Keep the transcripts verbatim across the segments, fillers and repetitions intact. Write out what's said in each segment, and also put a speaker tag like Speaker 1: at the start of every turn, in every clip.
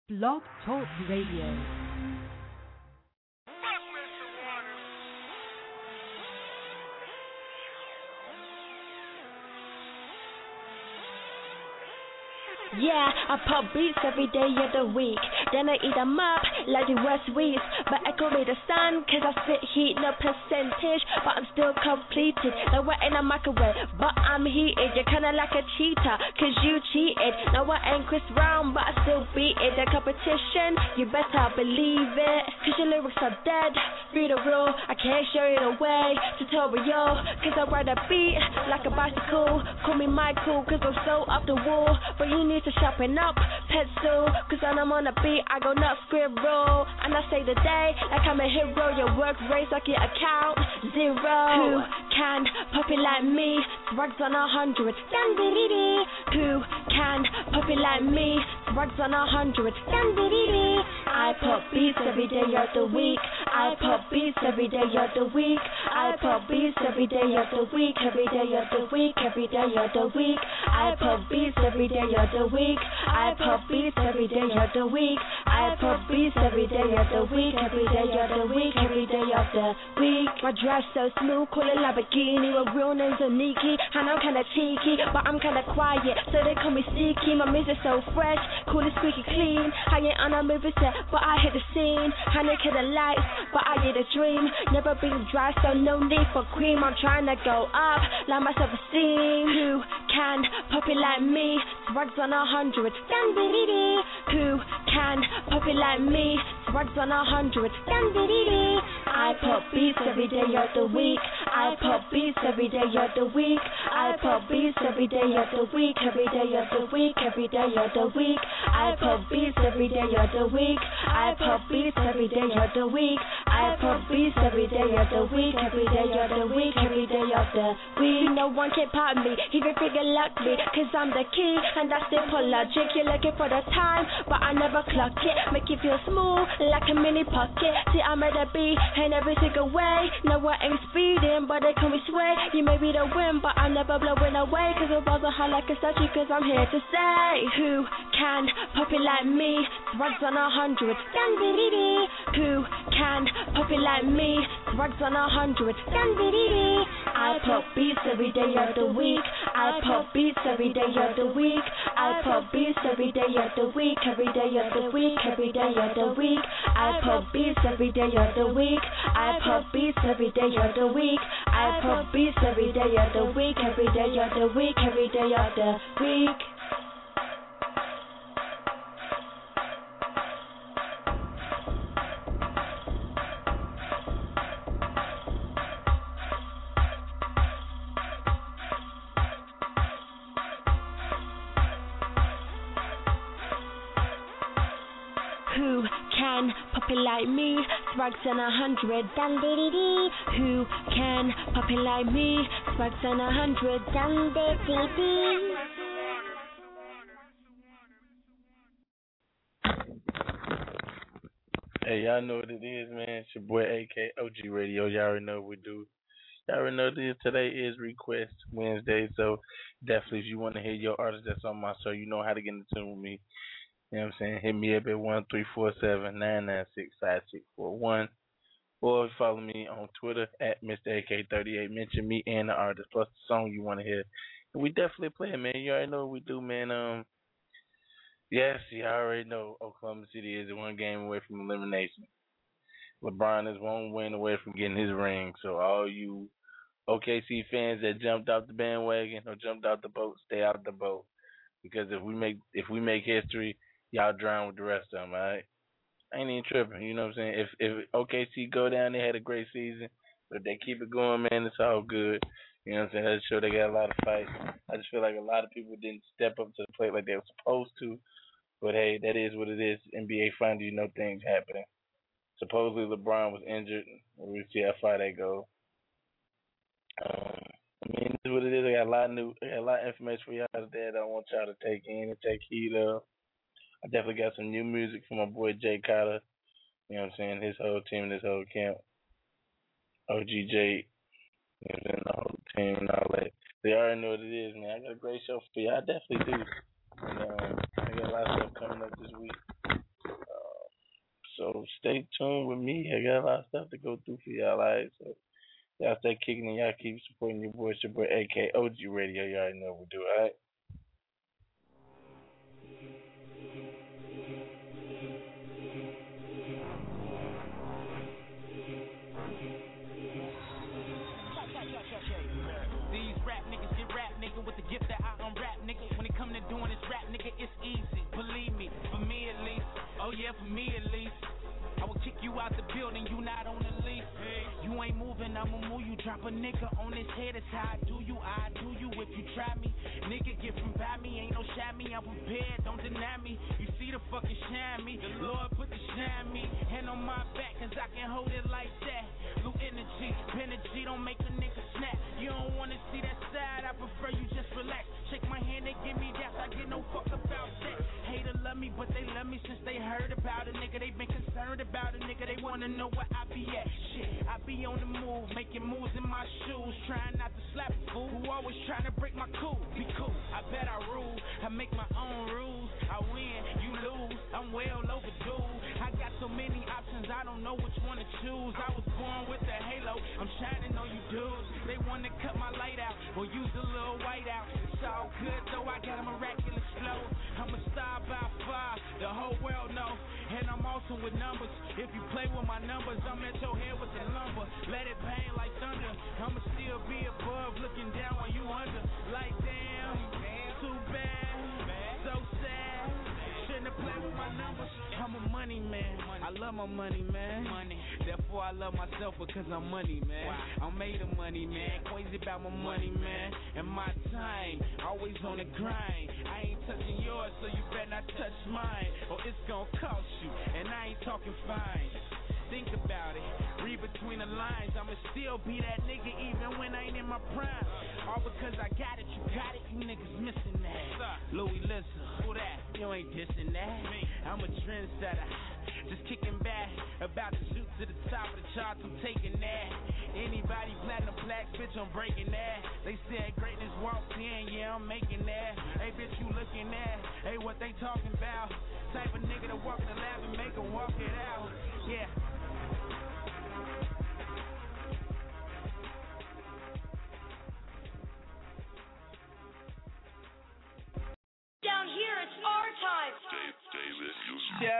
Speaker 1: Blog Talk Radio.
Speaker 2: Yeah, I pop beats every day of the week. Then I eat them up like the West Weeks. But I call me the sun, cause I spit heat, no percentage. But I'm still completed. Now we're in a microwave, but I'm heated. You're kinda like a cheater, cause you cheated. Now I ain't Chris Brown, but I still beat it. The competition, you better believe it. Cause your lyrics are dead, be the real. I can't show you the way, tutorial. Cause I ride a beat like a bicycle. Call me Michael, cause I'm so up the wall. But you need to sharpen up, pencil. Cause when I'm on a beat, I go nuts, scribble. And I say the day like I'm a hero. Your work rates like your account zero. Who can pop it like me? Drugs on a hundred. Who can pop it like me? Drugs on a hundred. I pop beats every day of the week. I pop beats every day of the week. I pop beats every day of the week. Every day of the week. Every day of the week. I pop beats every day of the week. I pop beats every day of the week. I pop beats every day of the week. Every day of the week. Every day of the week. My drive so smooth, call it Lamborghini. My real name's Oniki, and I'm kinda cheeky, but I'm kinda quiet, so they call me sneaky. My music so fresh, cool and squeaky clean. I ain't on a movie set, but I hit the scene. I look at the lights, but I get a dream. Never been dry, so no need for cream. I'm trying to go up, like my self-esteem. Who can pop it like me? Drugs on a hundred. Who can pop it like me? Drugs on a hundred. I pop beats every day of the week. I pop beats every day of the week. I pop beats every day of the week. Every day of the week. Every day of the week. I pop beats every day of the week. I pop beats every day of the week. I pop beats every day of the week. Every day of the week. Every day of the week. No one can pop me, even figure like me, cause I'm the key and I still pull logic. You're looking for the time, but I never clock it. Make you feel smooth like a mini pocket. See, I'm at a beat in every single way. No, I ain't speeding, but they call me sway. You may be the wind, but I'm never blowing away. Cause the balls are hot like a statue, cause I'm here to say, who can pop it like me? Drugs on a hundred. Who can pop it like me? Drugs on a hundred. I pop beats every day of the week. I pop beats every day of the week. I pop beats every day of the week. Every day of the week. Every day of the week. I pop beats every day of the week. I pop beats every day of the week. I pop beats every day of the week. Every day of the week. Every day of the week. Who can pop it like me? Swags on a hundred. Dum dee dee. Who can pop it like me? Swags on a hundred. Dum dee dee.
Speaker 3: Hey, y'all know what it is, man. It's your boy A K O G Radio. Y'all already know what we do. Y'all already know what it is. Today is Request Wednesday, so definitely if you want to hear your artist that's on my show, you know how to get in tune with me. You know what I'm saying? Hit me up at one three four seven, nine nine six, five six four one. Or follow me on Twitter at Mister A K thirty-eight. Mention me and the artist plus the song you want to hear. And we definitely play it, man. You already know what we do, man. Um, Yes, you already know Oklahoma City is one game away from elimination. LeBron is one win away from getting his ring. So all you O K C fans that jumped off the bandwagon or jumped out the boat, stay out the boat. Because if we make if we make history, y'all drown with the rest of them, all right? I ain't even tripping, you know what I'm saying? If if O K C go down, they had a great season. But if they keep it going, man, it's all good. You know what I'm saying? That's sure they got a lot of fights. I just feel like a lot of people didn't step up to the plate like they were supposed to. But hey, that is what it is. N B A Finals, you know things happening. Supposedly LeBron was injured. We'll see how far that goes. Um, I mean, this is what it is. I got a lot of new, I got a lot of information for y'all today that I want y'all to take in and take heed of. I definitely got some new music from my boy Jay Cotter. You know what I'm saying? His whole team, his whole camp. O G J, you know what I'm saying? The whole team and all that. They already know what it is, man. I got a great show for you. I definitely do. And, um, I got a lot of stuff coming up this week. So stay tuned with me. I got a lot of stuff to go through for y'all. All right, so y'all stay kicking and y'all keep supporting your boy. It's your boy A K O G Radio. You already know what we do. All right.
Speaker 4: With the gift that I unwrap, nigga. When it come to doing this rap, nigga, it's easy. Believe me, for me at least. Oh yeah, for me at least. I will kick you out the building, you not on the lease. Hey. You ain't moving, I'ma move you. Drop a nigga on his head, it's how I do you. I do you if you try me. Nigga, get from by me, ain't no shy me. I'm prepared, don't deny me. You see the fucking shine me. The Lord put the shine me. Hand on my back, cause I can hold it like that. Blue energy, energy, don't make a nigga snap. You don't wanna see that side, I prefer you just relax. Shake my hand, they give me that, I get no fuck about that. Hater love me, but they love me since they heard about it. Nigga, they been concerned about it, nigga, they wanna know where I be at. Shit, I be on the move, making moves in my shoes. Trying not to slap a fool who always trying to break my cool. Be cool, I bet I rule, I make my own rules. I win, you lose, I'm well overdue. I got so many options, I don't know which one to choose. I was born with the halo, I'm shining on you dudes. They wanna cut my light out, or use a little white out. It's all good though, I got a miraculous flow. I'm a star by far, the whole world know. And I'm awesome with numbers. If you play with my numbers, I'm at your head with the lumber. Let it bang like thunder. I'ma still be above, looking down while you under. Like damn, too bad, so sad. Shouldn't have played with my numbers. I'm a money man. I love my money, man. Money. Therefore I love myself because I'm money, man. I'm made of money, man. Crazy about my money, man. And my time, always on the grind. I ain't touching yours, so you better not touch mine, or it's gonna cost you. And I ain't talking fine. Think about it, read between the lines. I'ma still be that nigga even when I ain't in my prime. All because I got it, you got it, you niggas missing that. Louis, listen, who that? You ain't dissing that. I'm a trendsetter, just kicking back. About to shoot to the top of the charts, I'm taking that. Anybody platinum plaques, bitch, I'm breaking that. They said greatness walks in, yeah, I'm making that. Hey, bitch, you looking at, hey, what they talking about? Type of nigga to walk in the lab and make them walk it out, yeah.
Speaker 5: Down here, it's our time.
Speaker 6: David, you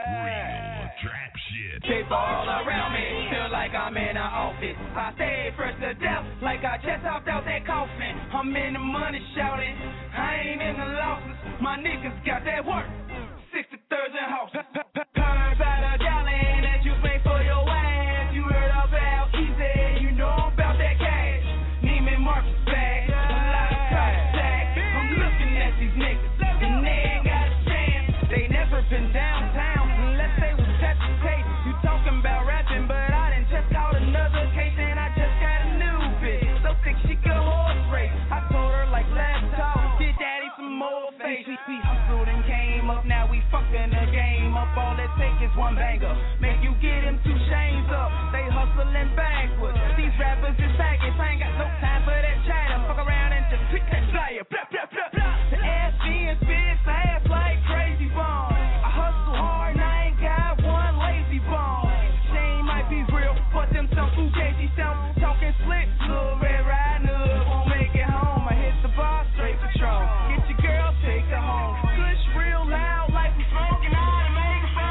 Speaker 7: yeah.
Speaker 6: trap shit.
Speaker 7: People all around me feel like I'm in an office. I stay fresh to death, like I just hopped out that coffin. I'm in the money shouting, I ain't in the losses. My niggas got that work. sixty-thirds in house. Turn by the gallon that you pay for your ass. You heard about Easy, you know about that cash. Neiman Marcus bag, a lot of price tag. I'm looking at these niggas. And they ain't got a chance. They never been downtown unless they was touching tape. You talking about rapping, but I done just caught another case and I just got a new bitch. So thick she could horse race. I told her like last talk, get daddy some more face. We hustled and came up, now we fucking the game up. All that take is one banger. Make you get him two chains up. They hustling backwards. These rappers is faggots. I ain't got no time for that chatter. Fuck around and just pick that flyer. Blah, blah, blah, blah. The ass being spit fast like crazy bone. I hustle hard and I ain't got one lazy bone. Shame might be real, but them some fugazi sound talking slick. Little red riding hood won't make it home. I hit the bar straight Patron. Get your girl, take her home. Push real loud like we smoking out and make a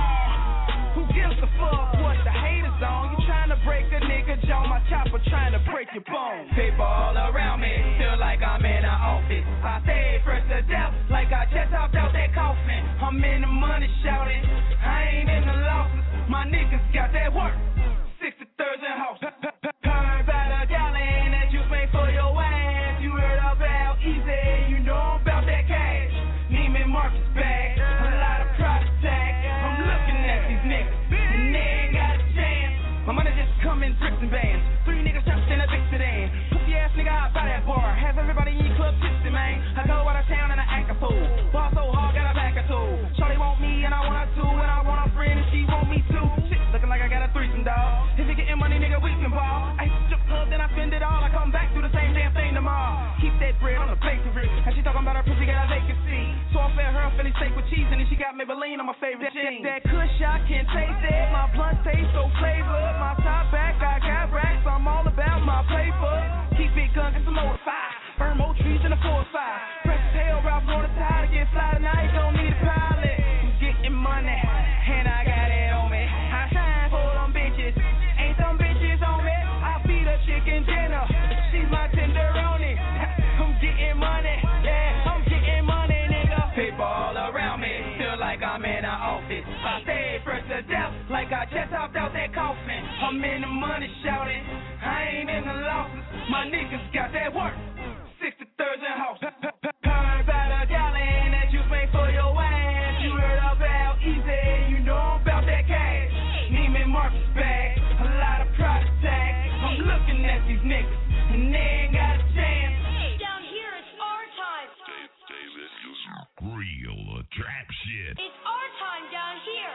Speaker 7: sound. Who gives a fuck what the haters on? You trying to break a nigga jaw, my chopper trying to break your bone. People all around me feel like I'm in an office. I stay fresh to death, like I just hopped out that coffin. I'm in the money shouting, I ain't in the losses. My niggas got that work. sixty-thirds in house. Turn by the gallon that you pay for your ass. You heard about Easy, you know about that cash. Neiman Marcus bag, a lot of price tag. I'm looking at these niggas, and they ain't got a chance. My money just come in bricks and bands. Three niggas trapped in a big sedan. Pussy ass nigga out by that bar. Has everybody in your club tipsy, man. I go out of town and I act a fool. Ball so hard, got a back or two. Shorty want me and I want her too. And I want a friend and she want me too. Shit, looking like I got a threesome, dog. If you getting money, nigga, we can ball. I hit the strip club, then I spend it all. I come back, do the same damn thing tomorrow. Keep that bread on the plate to rip. And she talking about her pussy got a vacancy. So I fed her a Philly steak with cheese and then she got Maybelline on my favorite jeans. That kush, I can taste it. My so flavor. My top back, I got racks. I'm all about my paper. Keep it gun, get some motified. Burn more trees in a four or five. Press the tail, Ralph on the tide to get fly tonight. Don't need a pilot. I'm getting money, and I got it on me. I shine for them bitches. Ain't some bitches on me. I feed a chicken dinner. She's my tenderoni. I'm getting money, yeah. I'm getting money, nigga. People all around me feel like I'm in an office. I stay fresh to death, like I just hopped out that coffin. I'm in the money shouting. I ain't in the losses. My niggas got that work. sixty thirds and house. Turn about a gallon that you pay for your ass. You heard about easy, you know about that cash. Neiman Marcus bag, a lot of product tags. I'm looking at these niggas, and they ain't got a chance.
Speaker 5: Down here, it's our time.
Speaker 6: David, you real trap shit.
Speaker 5: It's our time down here.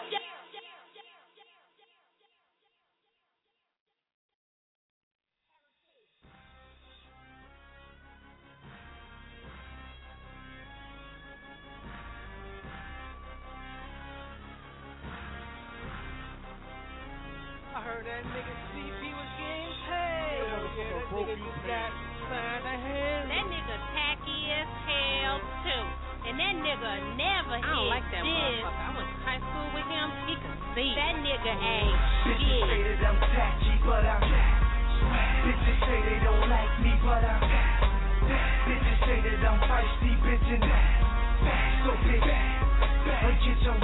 Speaker 7: I heard that nigga C P was getting paid. Yeah, yeah, that nigga just got signed a hand.
Speaker 8: That nigga tacky as hell too. And that nigga never hit
Speaker 9: I don't like that
Speaker 8: this.
Speaker 9: motherfucker. I went to high school with him. He could see.
Speaker 8: That nigga ain't
Speaker 7: Bitches
Speaker 8: shit.
Speaker 7: say that I'm tacky, but I'm bitches say they don't like me, but I'm bitches say that I'm feisty, bitch, and so bitch, but get your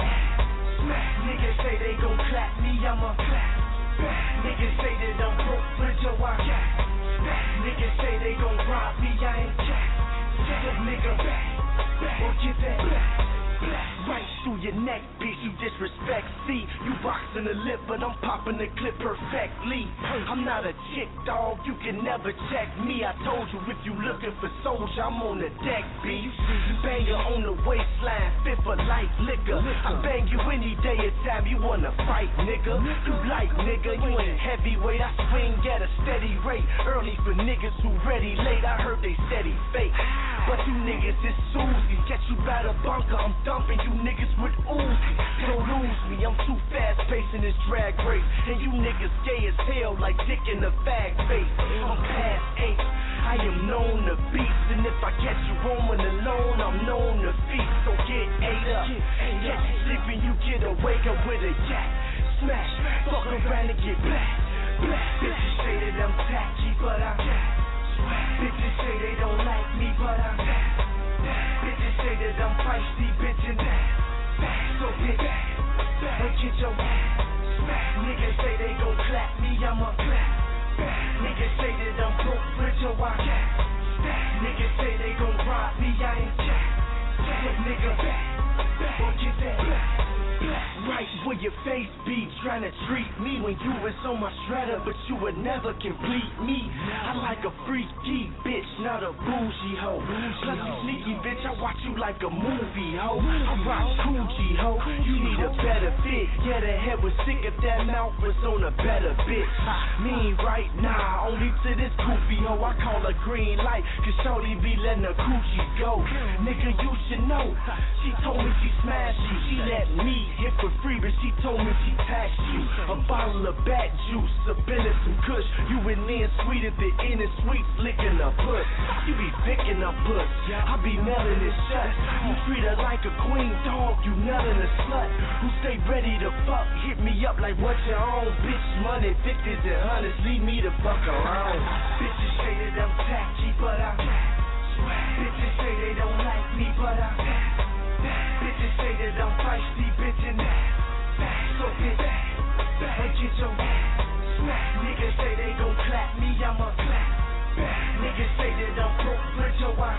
Speaker 7: niggas say they gon' clap me, I'm a niggas say that I'm broke, but yo, I niggas say they gon' rob me, I ain't so nigga, or get that right through your neck, bitch, you disrespect. See, you boxing the lip, but I'm popping the clip perfectly. I'm not a chick, dog, you can never check me. I told you if you looking for soldier, I'm on the deck, B. Banger on the waistline, fit for light liquor. I bang you any day or time, you wanna fight, nigga. You light, nigga, you ain't heavyweight. I swing at a steady rate, early for niggas who ready late. I heard they steady fake, but you niggas is Susie. Catch you by the bunker, I'm dumping you niggas with Uzi. Don't lose me, I'm too fast pacing this drag race. And you niggas gay as hell like dick in the fag face. I'm past eight, I am known to beast. And if I catch you roaming alone, I'm known to feast. So get ate up, catch you sleeping, you get a wake up with a yak. Smash, fuck around and get black. Bitches say that I'm tacky, but I'm bitches say they don't like me, but I'm bitches say that I'm feisty, bitch, and so bitch, but get your niggas say they gon' clap me, I'm a niggas say that I'm broke, but yo, I niggas say they gon' rob me, I ain't so nigga, or get that right where your face be, trying to treat me when you was on my shredder, but you would never complete me. I like a freaky bitch, not a bougie hoe. Plus you sneaky bitch, I watch you like a movie hoe. I rock Coochie hoe, you need a better fit. Yeah, the head was sick if that mouth was on a better bitch. Me right now, only to this goofy hoe. I call her green light, cause shorty be letting her coochie go. Nigga, you should know, she told me she smashed you. She let me hit for free, but she told me she taxed you. A bottle of bat juice, a bit of some kush. You in there sweet at the end and sweet licking a puss. You be picking a puss, I be melting it shut. You treat her like a queen dog, you melting a slut. Who stay ready to fuck, hit me up like what you own. Bitch, money, fifties and hundreds, leave me the fuck around. Bitches say that I'm tacky, but I'm bitches say they don't like me, but I'm bitches say that I'm feisty, bitch, and so bitch, but get your niggas say they gon' clap me, I'm a niggas say that I'm broke, but yo, I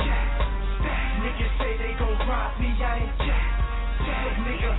Speaker 7: niggas say they gon' rob me, I ain't so nigga,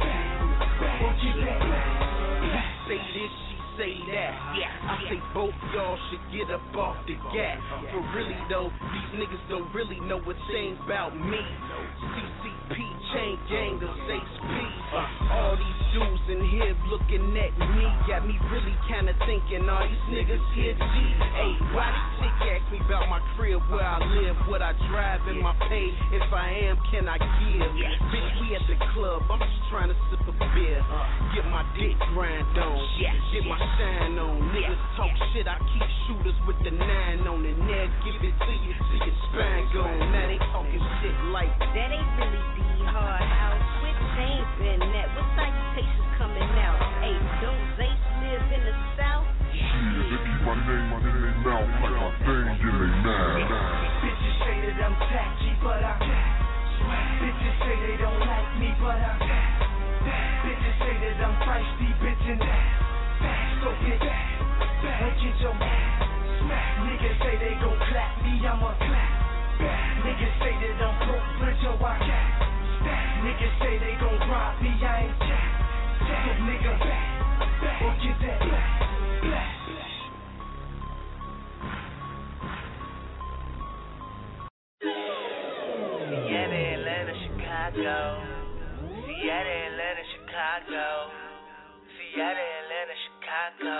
Speaker 7: or get that say this, she say that. I say both y'all should get up off the gas. For really though, these niggas don't really know a thing about me. C C P, chain gang, the H P. Uh, all these dudes in here
Speaker 10: here looking at me, got me really kinda thinking, all these niggas here G. Hey, why this chick ask me about my crib, where I live, what I drive, and my pay? If I am, can I give? Bitch, we at the club, I'm just trying to sip a beer, get my dick grind on, get my shine on. Niggas talk shit, I keep shooters with the nine on it. Now give it to you till your spine gone. Now they talking shit like
Speaker 8: that ain't really D hard house. Which ain't been that? What salutations coming out? Hey, those Ace live in the South.
Speaker 6: Shit, they keep my name in their mouth like my thing in their mouth.
Speaker 7: Bitches say that I'm tacky, but I bitches say they don't like me, but I bitches say that I'm feisty, bitch, and that. So get that, and get your smack. Niggas say they gon' clap me, I'ma clap. Niggas say that I'm broke, but yo, I can't. Niggas say they gon' rob me, I ain't jack. So nigga, back, back, or get that black, black.
Speaker 11: Seattle, Atlanta, Chicago. Seattle, Atlanta, Chicago. Seattle, Atlanta, Chicago.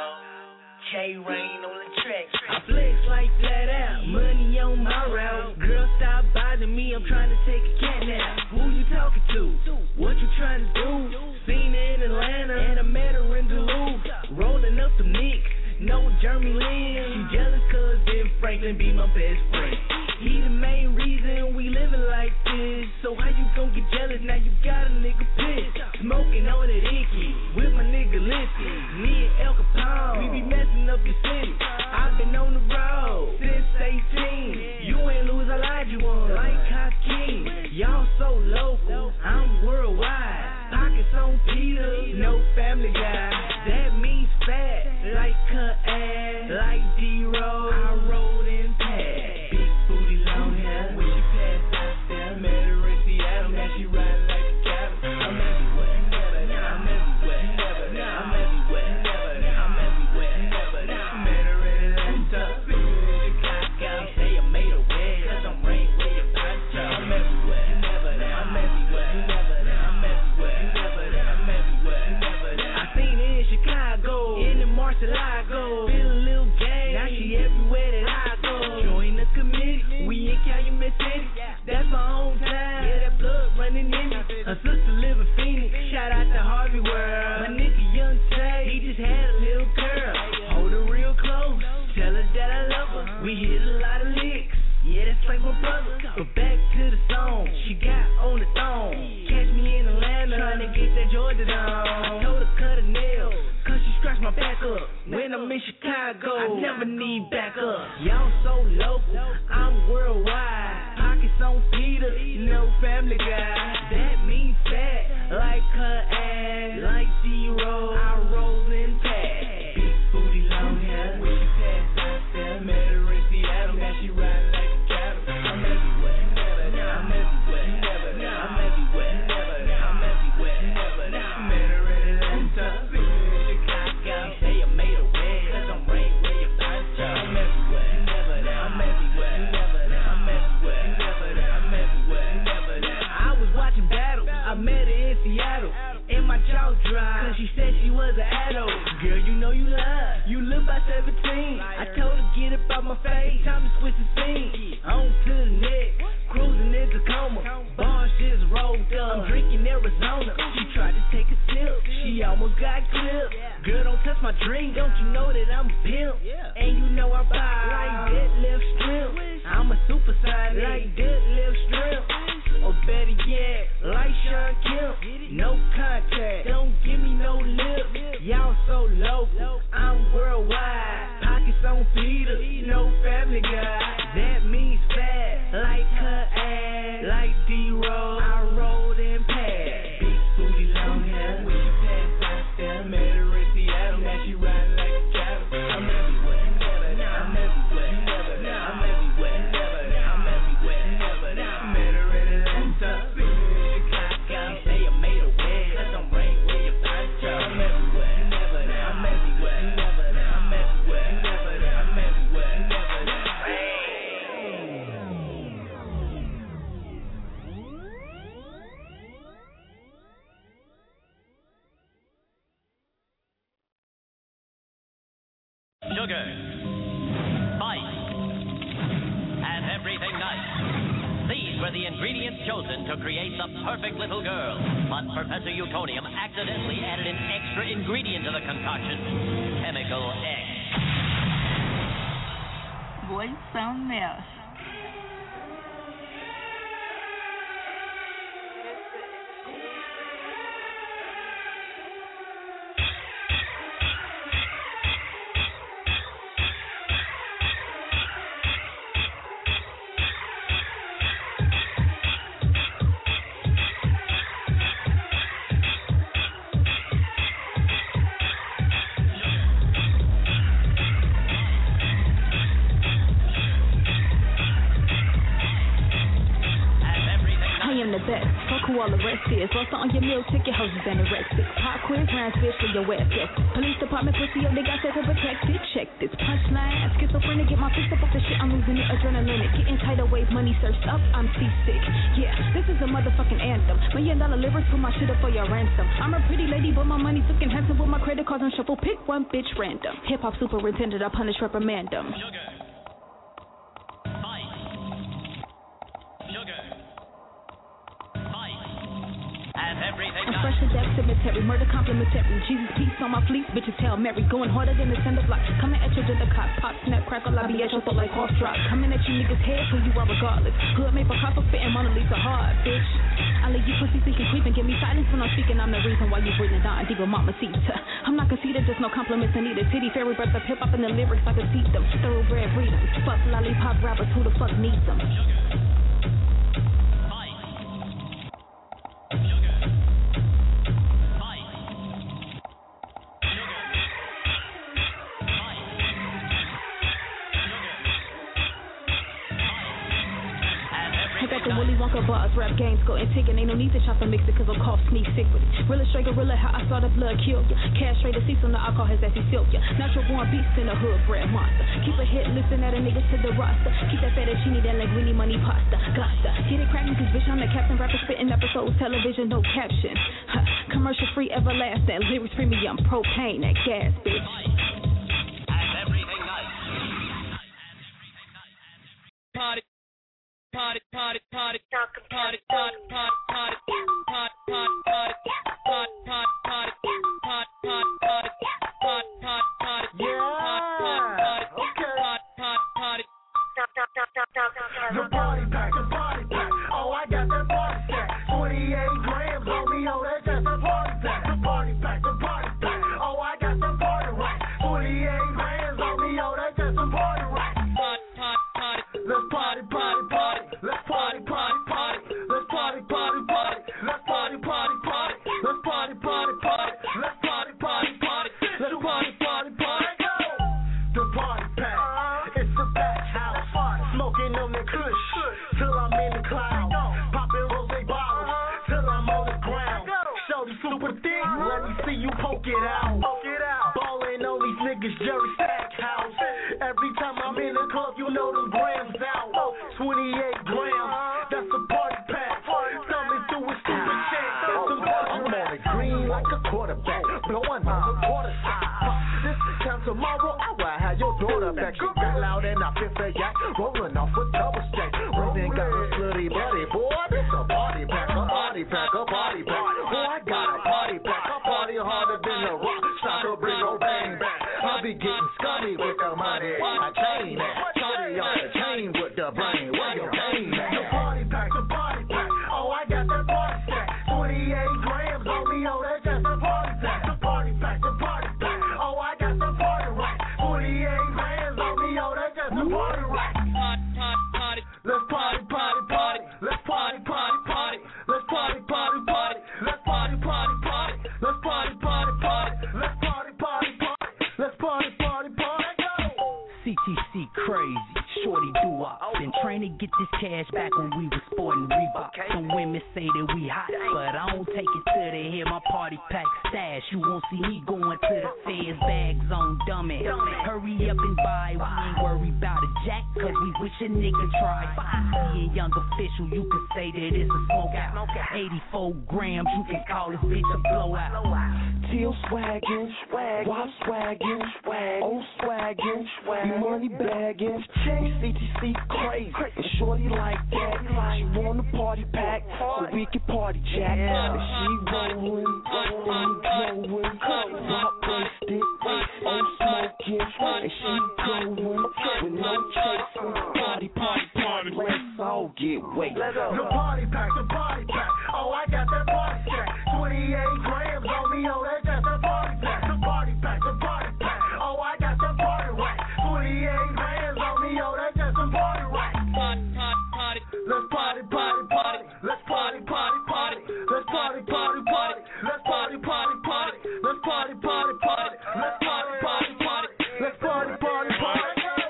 Speaker 11: K-Rain on the track.
Speaker 10: I flex like flat out, money on my route. Girl, stop bothering me, I'm trying to take a cat nap. Who you talking to? What you trying to do? Seen her in Atlanta, and I met her in Duluth. Rolling up the mix, no Jeremy Lin. She jealous cause Ben Franklin be my best friend. He the main reason we living like this. So how you gon' get jealous now you got a nigga pissed? Smoking on that icky with my nigga Lissy. Me and El Capone, we be messing up the city. I've been on the road since eighteen. You ain't lose, I lied you on. Like Hakeem, y'all so local, I'm worldwide. Pockets on Peter, no family guy. That means fat, like her ass, like D-Roll. I rode in past. Long hair, when she passed out there, met her in Seattle, now she riding like a cattle. I'm everywhere, never, I'm everywhere, never, I'm everywhere, never, I'm everywhere, never. Met her in Atlanta, been in Chicago. Say I made her wear, cause I'm right where your pockets are. I'm everywhere, never, I'm everywhere, never, I'm everywhere, never, I'm everywhere, never. I seen her in Chicago, in the Mar-a-Lago, feel a little gay, now she everywhere that I go. Join the committee. We in Calumet City, that's my hometown. Yeah, that blood running in me. Her sister live in Phoenix. Shout out to Harvey World. My nigga Young Tay, he just had a little girl. Hold her real close, tell her that I love her. We hit a lot of licks, yeah, that's like my brother. But back to the song, she got on the thong. Catch me in Atlanta, trying to get that Georgia down. I told her cut a nail, cause she scratched my back up. When I'm in Chicago, I never need backup. Y'all so local, I'm worldwide. Pockets on Peter, no family guy. That means fat, like her ass, like D-Roll. I roll in past. Big booty, long hair. When she passed out there, met her in Seattle, now she riding like a cattle. I'm everywhere, never, I'm everywhere, never, I'm everywhere, never, I'm everywhere, never. Met her in Atlanta, been in Chicago. Say I made her wear, cause I'm right where your pockets are. I'm everywhere, never, I'm everywhere, never, I'm everywhere, never, I'm everywhere, never. I was watching battle, I met her in Seattle, and my jaw dropped, cause she said she was an adult. Girl, you know you lied, you live by seventeen. I told her get up out my face, time to switch the scene. On to the next, cruising in Tacoma, bar shit's rolled up, I'm drinking Arizona. She tried to take a sip, she almost got clipped. Girl, don't touch my drink, don't you know that I'm a pimp? And you know I buy like deadlift strip. I'm a super side like deadlift strip. Or better yet, like Sean Kemp, no contact, don't give me no lip. Y'all so local, I'm worldwide. Pockets on Peter, no family guy. That means fat, like her ass, like D-Roll. I rolled in past. Big booty, long hair. When she passed out there, met her in Seattle, now she riding like a cattle. I'm everywhere, never, I'm everywhere, never, I'm everywhere, never, I'm everywhere, never. Met her in Atlanta, been in Chicago. Say I made her wear, cause I'm right where your pockets are. I'm everywhere, never, I'm everywhere, never, I'm everywhere, never, I'm everywhere, never. Rain.
Speaker 12: sugar, spice, and everything nice. These were the ingredients chosen to create the perfect little girl. But Professor Utonium accidentally added an extra ingredient to the concoction, chemical X.
Speaker 13: Boy, some mess.
Speaker 14: All the rest is roast on your meal ticket, hoses and anorexic. Pop quiz, round fish for your ass, yes. Police department pussy up, they got set to protect it. Check this punchline, schizophrenic, get my fist up off the shit, I'm losing it, adrenaline. Getting tidal wave, money surfed up, I'm seasick. Yeah, this is a motherfucking anthem. Million dollar lyrics, put my shit up for your ransom. I'm a pretty lady, but my money took handsome with my credit cards on shuffle. Pick one bitch random. Hip hop superintendent, I punish, reprimand them. I'm fresh to death, cemetery, murder complimentary. Jesus, peace on my fleece, bitches Hail Mary. Going harder than the sender block. Coming at your gender cops, pop, snap, crackle, I be at your throat like horse drop. Coming at you niggas' head, who you are regardless. Hood made Picasso spitting Mona Lisa hard, bitch. I let you pussy thinking creeping, give me silence when I'm speaking. I'm the reason why you breathing down deep with mama seats. I'm not conceited, just no compliments I need a titty fairy breath of hip hop in the lyrics, I can see them. Thoroughbred freedom. Fuck lollipop rappers, who the fuck needs them? Willy Wonka bars, rap games, go and take it. Ain't no need to chop and mix it, cause I'll cough, sneeze, sick with it. Real straight gorilla, how I saw the blood kill ya. Cash straight to see some the alcohol has that he silk ya. Natural born beast in the hood, bred monster. Keep a hit, listen at a niggas to the roster. Keep that fettuccine, that linguine, money pasta. Gosta, get it cracking, cause bitch, I'm the captain. Rapper spitting episodes, television, no caption. Huh. Commercial free, everlasting. Lyrics premium, propane, that gas, bitch.
Speaker 7: Party. Party, party, party, party, party, party, party, party, party, party, party, party, party, party, party, party, party, party, party, party, yeah, okay, party, party, party. The party pack, the party pack. Oh, I got that party stack. twenty-eight grams on me, oh, that's just a party pack. The party pack, the party pack. Oh, I got that party rack. twenty-eight grams on me, oh, that's just a party rack. Party, party, party. Let's party, party, party. Let's party, party, party. Let's party, party, party. Let's party, party, party. Let's party, party, party. Let's party, party, party. Let's party, party, party. The party pack. It's a fat house. Smoking on the kush till I'm in the cloud. Popping rose bottles till I'm on the ground. Shorty super thick. Let me see you poke it out. Ballin' on these niggas, Jerry Stackhouse. Every time I'm in the club, you know them grams out. twenty-eight grams, that's a party pack. Thumbing through a stupid shit. I'm on the green like a quarterback, blowing on the quarter shot. This time tomorrow, I will have your daughter back. She got loud and I feel the yak, rolling off with double stack. Running got a slutty buddy, boy, this a party pack, a party pack, a party pack. Boy, I got a party pack, a party harder than the rock. Soccer bring no bang back. I'll be getting scummy with the money. I chain that, shorty on the chain with the brain. Where your game at? The party pack, the party pack. Oh, I got that party stack. twenty-eight grams on me, oh, that's just a party pack. The party pack, the party pack. Oh, I got the party rack. twenty-eight grams on me, oh, that's just a party rack. Party, party, party. Let's party, party, party. Let's party, party, party. Let's party, party, party. Let's party, party, party. Let's party, party, party. Let's party, party, party. Let's party, party, party. C T C crazy, shorty do I
Speaker 15: Been trained to get this cash back when we was sporting Reebok. Some women say that we hot, but I don't take it to the head. My party pack stash, you won't see me going to the feds. Bags on dummy. Hurry up and buy, we ain't worried about a jack, cause we wish a nigga tried. Being young official, you can say that it's a smoke out. eighty-four grams, you can call this bitch a blowout.
Speaker 16: Teal swaggin', swag, wop swaggin', swag, old swaggin', swag, we money baggin', C T C crazy, and shorty like that. She want a party pack, so we can party jack. And she rollin', rollin', rollin', rock wasted, old smokin', and she goin' with no chasing. Party, party, party, let's all get wasted.
Speaker 17: The party pack, the party pack. Oh, I got that party pack. twenty-eight grams on me, oh, that's just a party pack. The party pack, the party pack. Oh, I got some party rack. twenty-eight grams on me, oh, that's just some party rack. Party, party, party. Let's party, party, party. Let's party, party, party. Let's party, party, party. Let's party, party, party. Let's party, party, party. Let's party, party, party. Let's party, party, party.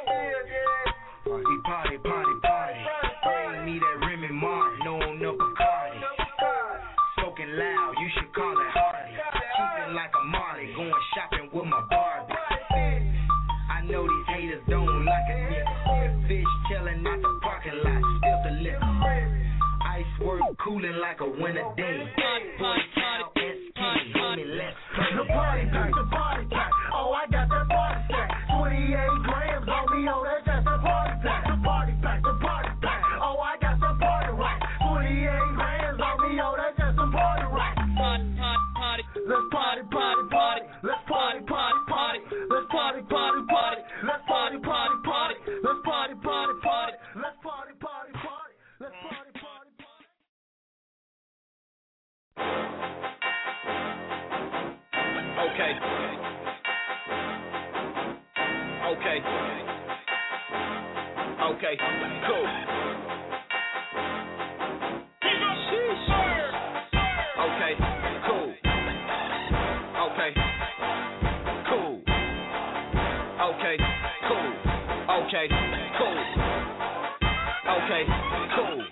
Speaker 18: Party, party, party, party. Bring me that Remy Martin, no no Bacardi. Smoking loud, you should call it Hardy. Keeping like a Marley, going shopping with my Barbie. I know these haters don't like a nigga. Fish chilling out the parking lot, still the liquor. Ice work cooling like a winter day. Boy, child, S K, homie, let's play.
Speaker 17: The party pack, the party pack. Oh, I got that party stack. twenty-eight grams on me, oh, that's just a party pack. The party pack, the party pack. Oh, I got some party rack. twenty-eight grams on me, oh, that's just some party rack. Party, party, party. Let's party, party, party. Let's party, party, party. Let's party, party, party. Let's party, party, party. Let's party, party, party. Let's party, party, party. Let's party, party, party.
Speaker 19: Okay. Okay. Okay. Cool. Okay. Cool. Okay. Cool. Okay. Cool. Okay. Cool. Okay. Cool.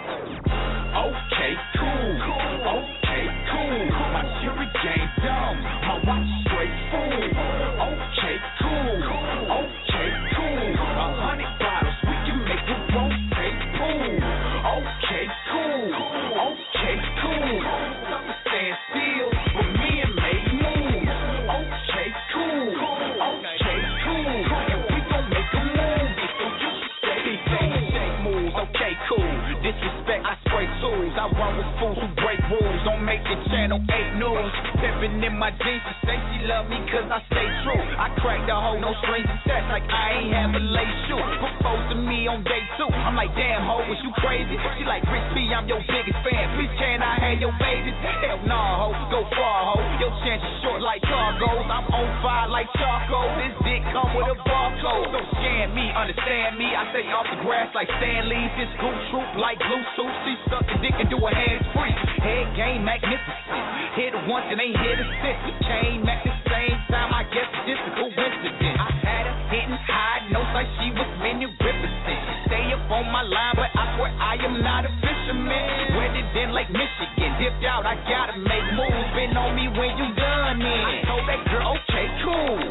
Speaker 19: Okay. Cool. Okay. Cool. My jury game dumb. My watch straight fool. Okay. Cool. Okay. Cool. A hundred bottles. We can make it rotate. Boom. Okay. Cool. Okay. Cool. Something stand still for me and make moves. Okay. Cool. Okay. Cool. And we gon' make a move. So you stay, stay, stay moves. Okay. Cool. Disrespect. I spray tools. I run with fools who break rules. Don't make it channel eight news. Stepping in my jeans to say she love me cause I stay true. I crack the hoe, no strings attached like I ain't have a lace shoe. Propose to me on day two. I'm like, damn hoe, was you crazy? She like, Rich B, I'm your biggest fan. Please can I have your babies? Hell nah, hoe, go far, hoe. Your chance is short like cargoes. I'm on fire like charcoal. This dick come with a barcode. Don't scan me, understand me. I stay off the grass like Stan Lee. This goose troop like glue suit. She suck the dick and do her hands free. Head game magnificent. Hit it once and ain't hit it since. We came at the same time. I guess it's just a coincidence. I had her hitting high notes like she was magnificent. Stay up on my line, but I swear I am not a fisherman. Wedded in Lake Michigan, dipped out. I gotta make moves. Been on me when you done in. I told that girl, okay, cool.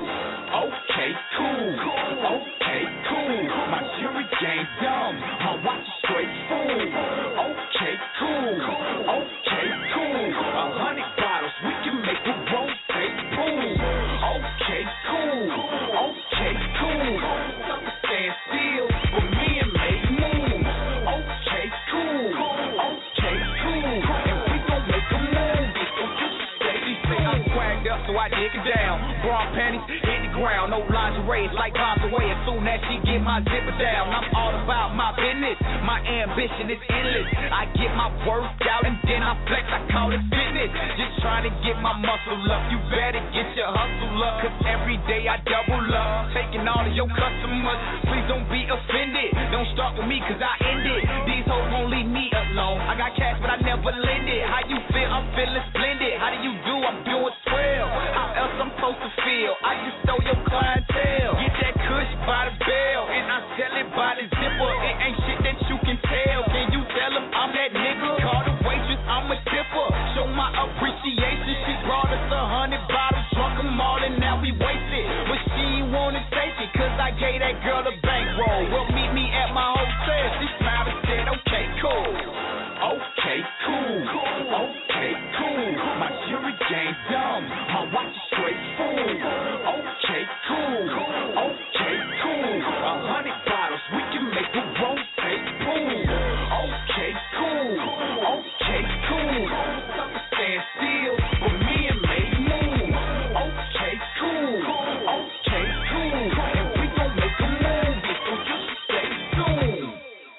Speaker 19: Okay, cool. Okay, cool. My jury game dumb. My watch is straight fool. Okay, cool. Okay, cool. A hundred bottles, we can make it rotate. Boom. Okay, cool. Okay, cool. Something stand still for me and make moves. Okay, cool. Okay, cool. And we gon' make a move. So you stay. She say I'm swagged up, so I dig it down. Bra panties hit the ground, no lingerie, it's like bombs away. As soon as she get my zipper down, I'm all about my business. My ambition is endless. I get my work out and then I flex. I call it fitness. Just trying to get my muscle up. You better get your hustle up, cause every day I double up. Taking all of your customers, please don't be offended. Don't start with me cause I end it. These hoes won't leave me alone. I got cash but I never lend it. How you feel? I'm feeling splendid. How do you do? I'm doing swell. How else I'm supposed to feel? I just stole your clientele. Get that kush by the bell and I sell it by the zipper. It ain't that girl a bankroll. Well, meet me at my hotel. She smiled and said, okay, cool. Okay, cool. Okay, cool. My jury game dumb. My watch is straight full. Okay, cool. Okay, cool. A hundred bottles, we can make a rotate pool. Okay, cool. Okay, cool. Sucker stand still, but me and make move. Okay, cool. Okay, cool. And we gon' make a movie, so you stay tuned.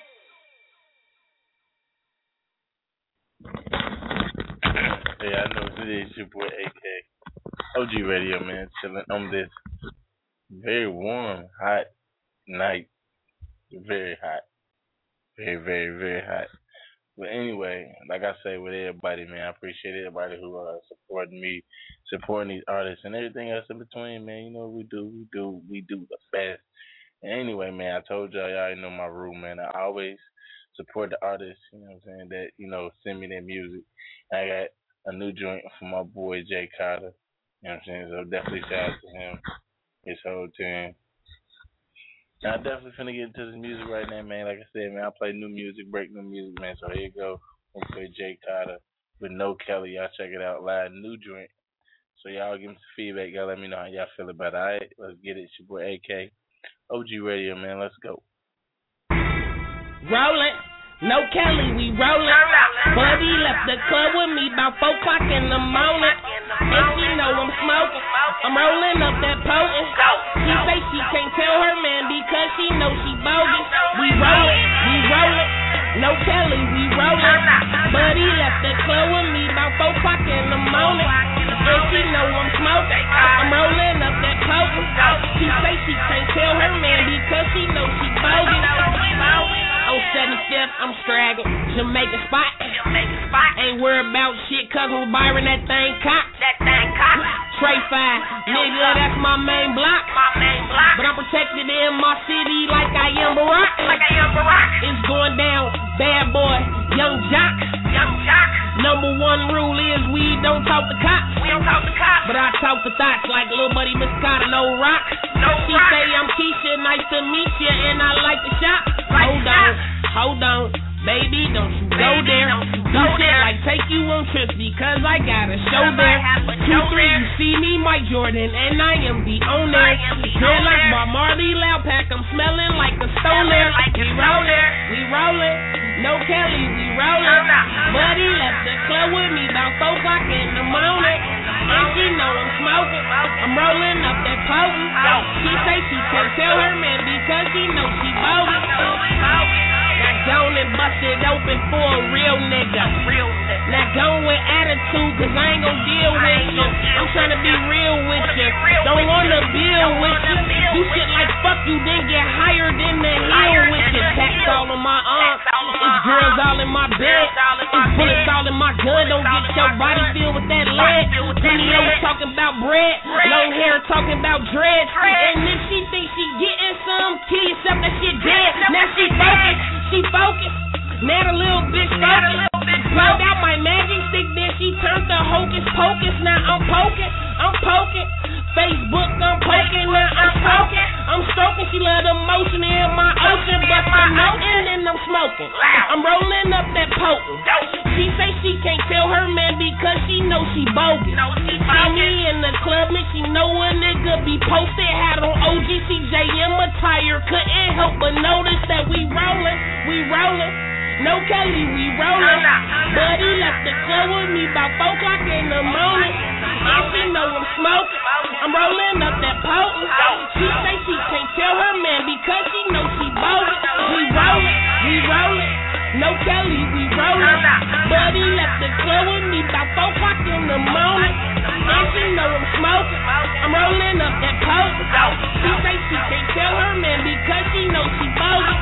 Speaker 3: Hey, I know it is your boy A K O G Radio, man, chilling on this very warm, hot night. Very hot. Very, very, very hot. But anyway, like I say with everybody, man, I appreciate everybody who uh supporting me, supporting these artists and everything else in between, man. You know what we do, we do, we do the best. And anyway, man, I told y'all, y'all already know my rule, man. I always support the artists, you know what I'm saying, that, you know, send me their music. I got a new joint from my boy Jay Carter, you know what I'm saying, so definitely shout out to him, his whole team. And I definitely finna get into this music right now, man. Like I said, man, I play new music, break new music, man. So here you go. We'll play Jay Carter with No Kelly. Y'all check it out live, new joint. So y'all give me some feedback. Y'all let me know how y'all feel about it. All right, let's get it. It's your boy A K O G Radio, man. Let's go.
Speaker 20: Rollin', No Kelly, we rollin'. Buddy left the club with me about four o'clock in the morning. And she know I'm smoking. I'm rolling up that potent. She say she can't tell her man because she know she bogus. We rollin', we rollin'. No Kelly, we rollin'. Buddy left the club with me about four o'clock in the morning. And she know I'm smoking. I'm rolling up that potent. She say she can't tell her man because she know she bogus. On seventy-fifth, I'm straggling. Jamaican spot. Ain't worried about shit, cause I'm Byron, that thing cocked. Trey five, nigga, that's my main block. But I'm protected in my city like I am Barack. It's going down, bad boy, young jock. Number one rule is we don't talk to cops. But I talk to thoughts like little buddy Miss Carter, no rock. She say I'm Keisha, nice to meet you, and I like to shop. Hold on, hold on, baby, don't you go there. Do shit like take you on trips because I got a show there. Two, three, you see me, Mike Jordan, and I am the owner. Feel like my Marley Loud Pack, I'm smelling like a stoner. We rollin', we rollin', No Kelly, we rollin'. Buddy left the club with me about four o'clock in the morning. And she know I'm smoking. I'm rolling up that potent. She say she can't tell her man because she know she bogus. Now gone and busted open for a real nigga. Now gone with attitude cause I ain't gon' deal with you. I'm tryna be real with you. Don't wanna build with you. Do shit like fuck you then get higher than the hill with you. Tats all on my arm. It's girls all in my bed. It's bullets all in my gun. Don't get your body filled with that lead. Twenty-eight talking about bread. Long hair talking about dreads. And if she thinks she getting some, kill yourself, that shit dead. Now she focused. She focused. Now the little bitch focused. Pulled out my magic stick, then she turned the hocus pocus. Now I'm poking. I'm poking. Facebook, I'm poking. Now I'm poking. I'm stroking. She love the motion in my ocean. But I'm noting and I'm smoking. I'm rolling up that potent. She say she can't tell her man because she know she bogus. See me in the club and she know a nigga be posted. Had on O G C J M attire. Couldn't help but notice that we rollin'. We rollin'. No Kelly, we rollin'. Buddy left the club with me about four o'clock in the morning. And she know I'm smoking. I'm rolling up that potent. She say she can't tell her man because she know she bogus. We rollin', we rollin'. No Kelly, we rollin'. Buddy left the club with me about four o'clock in the morning. And she know I'm smoking. I'm rolling up that potent. She say she can't tell her man because she know she bogus.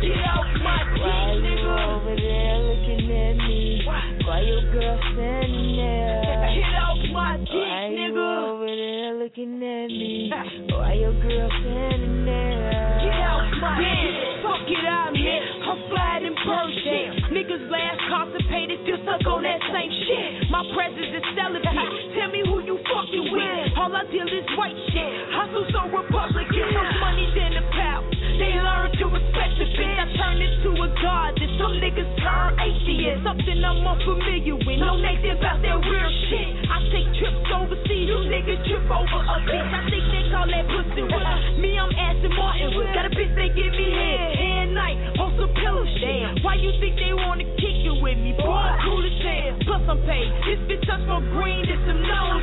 Speaker 10: Get off my dick, nigga. Why you over there looking at me? Why your girl standing there? Get off my dick, Why nigga. Why you over there looking at me? Why your girl standing there? Get off my dick. Fuck it out, man. I'm flying in person. Niggas last constipated, still stuck on that same shit. My presence is celibate. Tell me who you fucking with. All I deal is white shit. Hustle so Republican. More money than the power. They learn to respect the bitch. I turn into a god. Then some niggas turn atheist. Something I'm unfamiliar with. No native about that real shit. I take trips overseas. You niggas trip over a bitch. I think they call that pussy whip. Me, I'm Aston Martin. Got a bitch they give me head. Head night. On some pillow shit. Why you think they wanna kick you with me? Boy, I'm cool as hell. Plus I'm paid. This bitch touch my green. This some nose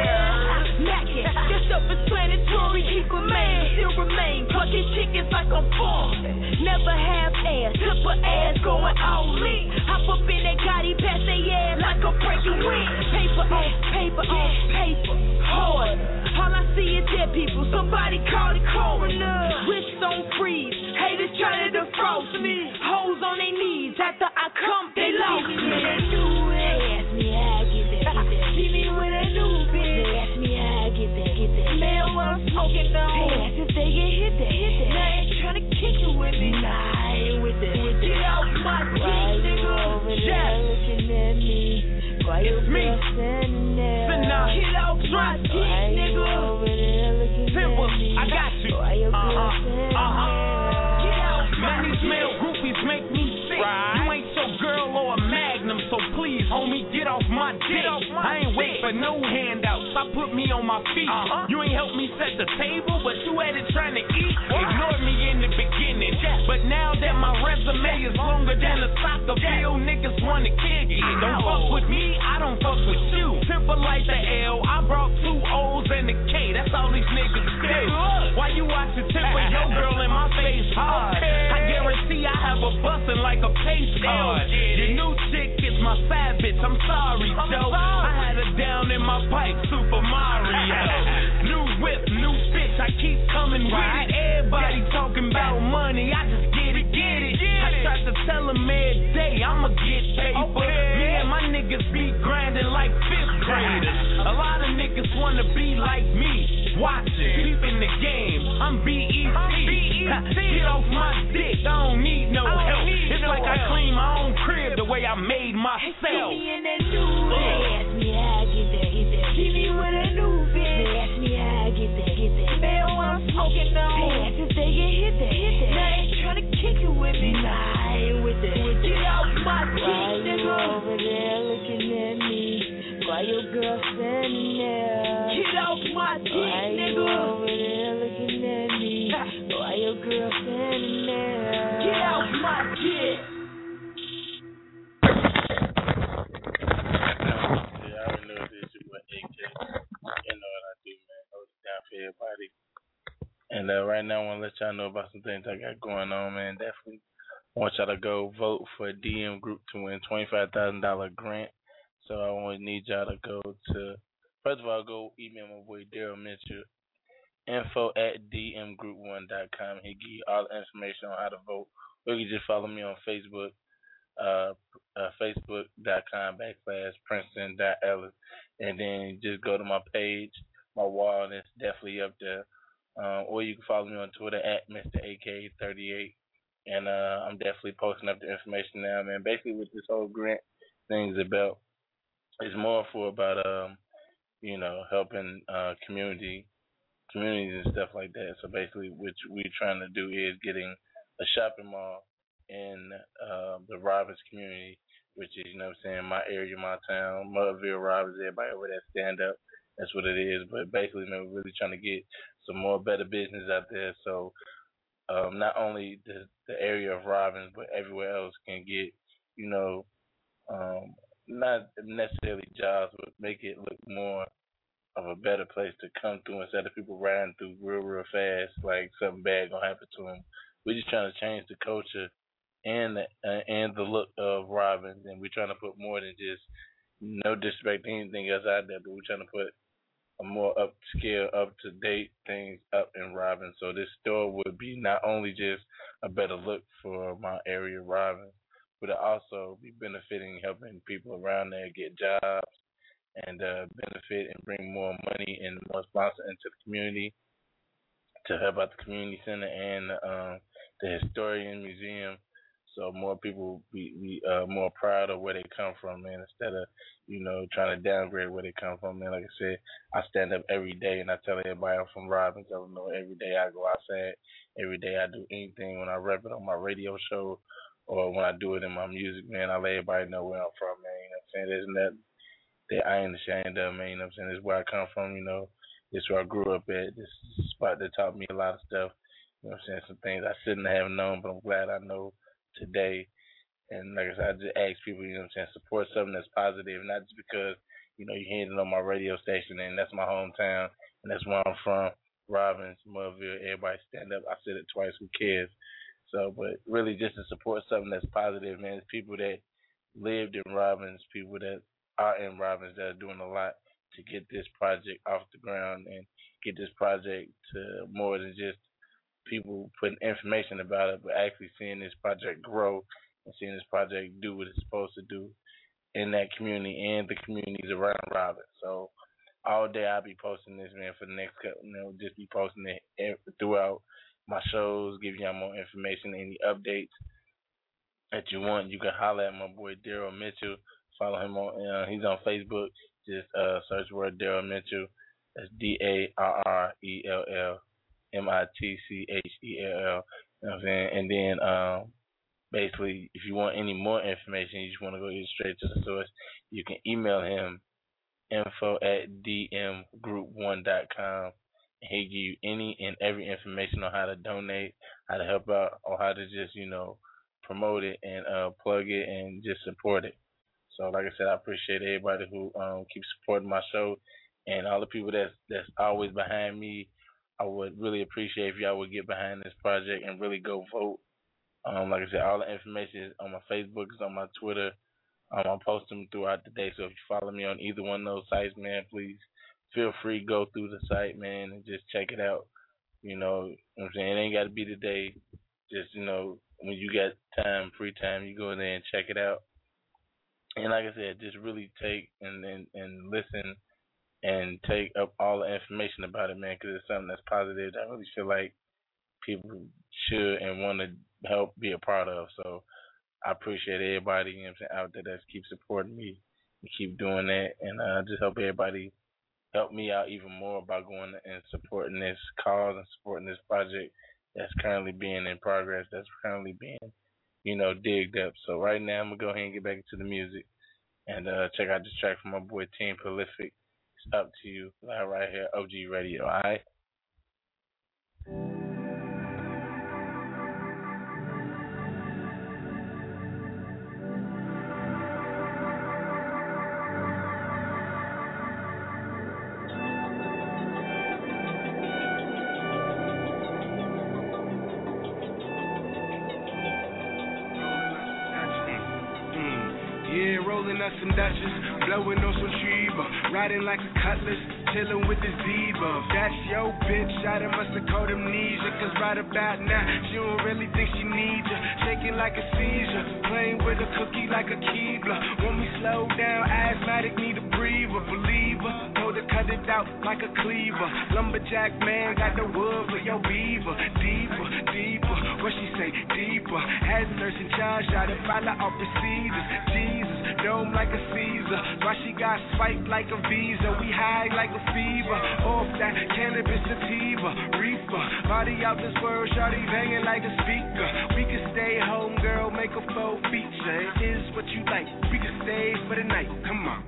Speaker 10: hair. Mackin'. Get self-explanatory. Keep a man. Still remain. Clucking chickens like I'm born. Never have ass. Tip her ass going all in. Hop up in that Gotti, pass they ass like I'm breaking wind. Paper on paper on paper. Hard. All I see is dead people. Somebody call the coroner. Wrists on freeze. Haters try to defrost me. Hoes on their knees. After I come, they lost me. They ask me how I get that. See me with a new bitch. They ask me how I get that. Get that. Man, what I'm smoking on. Pass if they get hit that. Hit that. Now I ain't trying to kick you with me. Nah, I ain't with that. Get off my dick, nigga. Over there looking at me. Why you girl standing there? Get off my dick, nigga. Over there looking Simple. At me. I got you. Why you girl uh-huh. standing uh-huh. there? Get off my dick. These male groupies make me sick. Right. You ain't so girl or a magnum, so please, homie, get off my dick. Off my I ain't wait for no handouts. I put me on my feet. Uh-huh. You ain't helped me set the table, but you had it trying to eat. What? Ignored me in the beginning, yeah. But now that my resume is longer than a soccer field, niggas wanna kick it. Don't fuck with me, I don't fuck with you. Simple like the L, I brought two O's and a K. That's all these niggas do. Why you watching tip of your girl in my face hard? Okay. I guarantee I have a bustin' like a pace card. The new chick is my fat bitch. I'm sorry, Joe. I had her down in my pipe, Super Mario. New whip, new bitch. I keep coming right. With it. Everybody talking about money. I just get it, get it. I try to tell them every day I'ma get paper. Me and my niggas be grinding like fifth graders. A lot of niggas wanna be like me. Watching, peeping the game. I'm B E T. Get off my dick. I don't need no help. It's like I clean my own crib the way I made myself. See me in that new They ask me how I get that, get that. See me with a new bitch. They ask me how I get that, get that. Man, what I'm smoking on. Pass if they get hit that, hit that. Now I ain't trying to kick you with me. Nah, I ain't with that. Get off my dick, nigga. Over there looking at me. Why your girl standing there? Get off my dick, Why nigga. Why you over there looking at me? Why your girl standing there? Get off my dick.
Speaker 3: Everybody. And uh, right now I want to let y'all know about some things I got going on, man. Definitely want y'all to go vote for D M Group to win twenty-five thousand dollars grant. So I want to need y'all to go to, first of all, go email my boy Daryl Mitchell, info at d m group one dot com. He'll give you all the information on how to vote. Or you can just follow me on Facebook, uh, uh, facebook.com backslash Princeton.Ellis. And then just go to my page. My wall, and it's definitely up there. Um, or you can follow me on Twitter at Mister A K thirty-eight. And uh, I'm definitely posting up the information now, man. Basically, what this whole grant thing's about, it's more for about, um, you know, helping uh, community, communities and stuff like that. So basically, what we're trying to do is getting a shopping mall in uh, the Robbins community, which is, you know what I'm saying, my area, my town, Mudville, Robbins, everybody over there stand up. That's what it is. But basically, man, we're really trying to get some more better business out there. So um, not only the, the area of Robbins, but everywhere else can get, you know, um, not necessarily jobs, but make it look more of a better place to come through instead of people riding through real, real fast, like something bad gonna happen to them. We're just trying to change the culture and the, uh, and the look of Robbins, and we're trying to put more than just, no disrespect to anything else out there, but we're trying to put a more upscale, up-to-date things up in Robbins. So this store would be not only just a better look for my area, Robin. But it also be benefiting, helping people around there get jobs and uh, benefit and bring more money and more sponsor into the community to help out the community center and um, the historian museum. So more people be, be uh, more proud of where they come from, man, instead of, you know, trying to downgrade where they come from, man. Like I said, I stand up every day and I tell everybody I'm from Robbins, Illinois. Every day I go outside. Every day I do anything. When I rap it on my radio show or when I do it in my music, man, I let everybody know where I'm from, man. You know what I'm saying? There's nothing that I ain't ashamed of, man. You know what I'm saying? This is where I come from, you know. This is where I grew up at. This is a spot that taught me a lot of stuff. You know what I'm saying? Some things I shouldn't have known, but I'm glad I know today. And like I said, I just ask people, you know what I'm saying, support something that's positive, not just because, you know, you hear it on my radio station and that's my hometown and that's where I'm from, Robbins, Mudville, everybody stand up. I said it twice, who cares? So, but really just to support something that's positive, man. It's people that lived in Robbins, people that are in Robbins that are doing a lot to get this project off the ground and get this project to more than just people putting information about it, but actually seeing this project grow and seeing this project do what it's supposed to do in that community and the communities around Robbins. So all day I'll be posting this, man, for the next couple, you know, just be posting it throughout my shows, giving y'all more information, any updates that you want. You can holler at my boy Daryl Mitchell. Follow him on, uh, he's on Facebook. Just uh, search word Daryl Mitchell. That's D A R R E L L M I T C H E L L. You know what I'm saying? And then um, basically, if you want any more information, you just want to go straight to the source, you can email him, info at d m group one dot com. And he'll give you any and every information on how to donate, how to help out, or how to just, you know, promote it and uh, plug it and just support it. So, like I said, I appreciate everybody who um, keeps supporting my show and all the people that's, that's always behind me. I would really appreciate if y'all would get behind this project and really go vote. Um, like I said, all the information is on my Facebook, it's on my Twitter. Um, I'll post them throughout the day. So if you follow me on either one of those sites, man, please feel free to go through the site, man, and just check it out. You know, you know what I'm saying? It ain't got to be today. Just, you know, when you got time, free time, you go in there and check it out. And like I said, just really take and, and, and listen and take up all the information about it, man, because it's something that's positive that I really feel like people should and want to help be a part of. So I appreciate everybody, you know what I'm saying, out there that keep supporting me and keep doing that. And I uh, just hope everybody help me out even more by going and supporting this cause and supporting this project that's currently being in progress, that's currently being, you know, digged up. So right now I'm going to go ahead and get back into the music and uh, check out this track from my boy Team Prolific. It's Up to You, live right here, O G Radio, all right?
Speaker 18: Some Dutchess, blowing on some Sheba, riding like a cutlass, chilling with this diva. That's your bitch, I done must have caught amnesia, cause right about now, she don't really think she needs ya. Shaking like a seizure, playing with a cookie like a Keebler. Want me slow down, asthmatic, need a breather, believer. Know to cut it out like a cleaver. Lumberjack man, got the wood for your beaver. Deeper, deeper, what she say, deeper. Had nurse in charge, I done follow all procedures. Jesus, dome like a Caesar. Why she got spiked like a Visa? We high like a fever. Off that cannabis sativa. Reefer. Body out this world, shawty banging like a speaker. We can stay home, girl, make a full feature. It is what you like. We can stay for the night. Come on.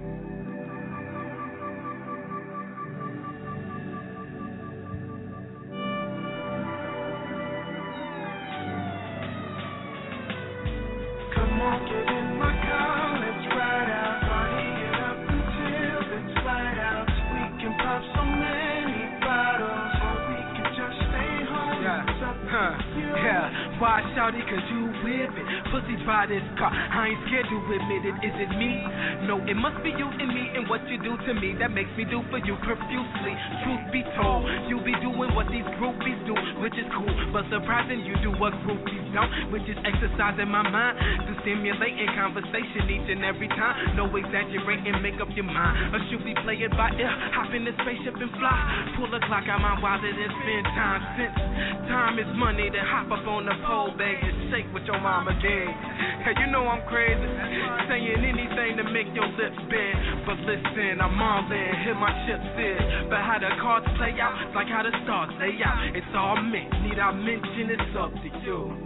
Speaker 17: Come on, get in my car, let's ride out. Party it up until it's light out. We can pop so many bottles, or we can just stay home.
Speaker 18: Yeah,
Speaker 17: it's up
Speaker 18: huh,
Speaker 17: to you.
Speaker 18: yeah.
Speaker 10: why, shawty, cause you with it. Pussy by this car, I ain't scared to admit it. Is it me? No, it must be you and me and what you do to me that makes me do for you profusely. Truth be told, you be doing what these groupies do, which is cool, but surprising you do what groupies don't, which is exercising my mind to stimulating conversation each and every time. No exaggerating, make up your mind. Or should we play it by ear? Hop in the spaceship and fly. Pull the clock out my wallet and spend time. Since time is money, then hop up on the pole, bag and shake with your mama gang. Hey, you know I'm crazy, saying anything to make your lips bend. But listen, I'm all in, hit my chips in. But how the cards play out, like how the stars lay out. It's all mixed, need I mention it's up to you.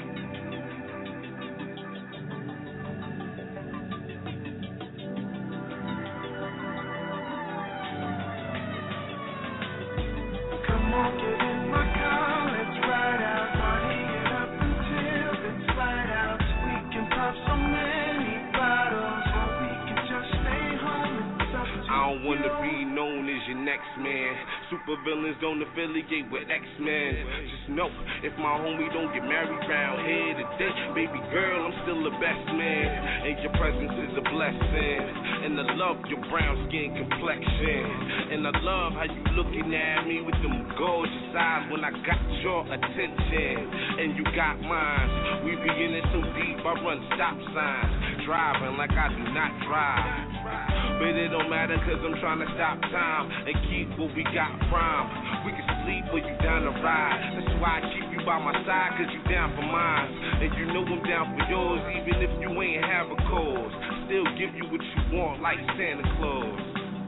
Speaker 17: Come on, get in my car, let's ride out. Party it up until it's light out. We can pop so many bottles, or we can just stay home. It's up to you.
Speaker 19: I don't wanna be known as your next man. Super villains don't affiliate with X-Men. Just know, if my homie don't get married round here today, baby girl, I'm still the best man. And your presence is a blessing. And I love your brown skin complexion. And I love how you looking at me with them gorgeous eyes when I got your attention. And you got mine. We be in it so deep, I run stop signs. Driving like I do not drive. But it don't matter cause I'm trying to stop time and keep what we got prime. We can sleep or you down to ride. That's why I keep you by my side cause you down for mine. And you know I'm down for yours even if you ain't have a cause. Still give you what you want like Santa Claus.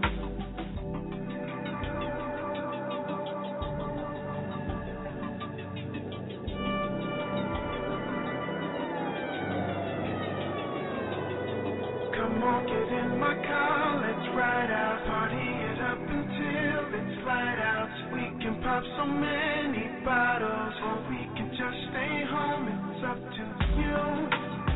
Speaker 17: Come on, get in my car, let's ride out. Party it up until it's light out. We can pop so many bottles, or we can just stay home. It's up to you.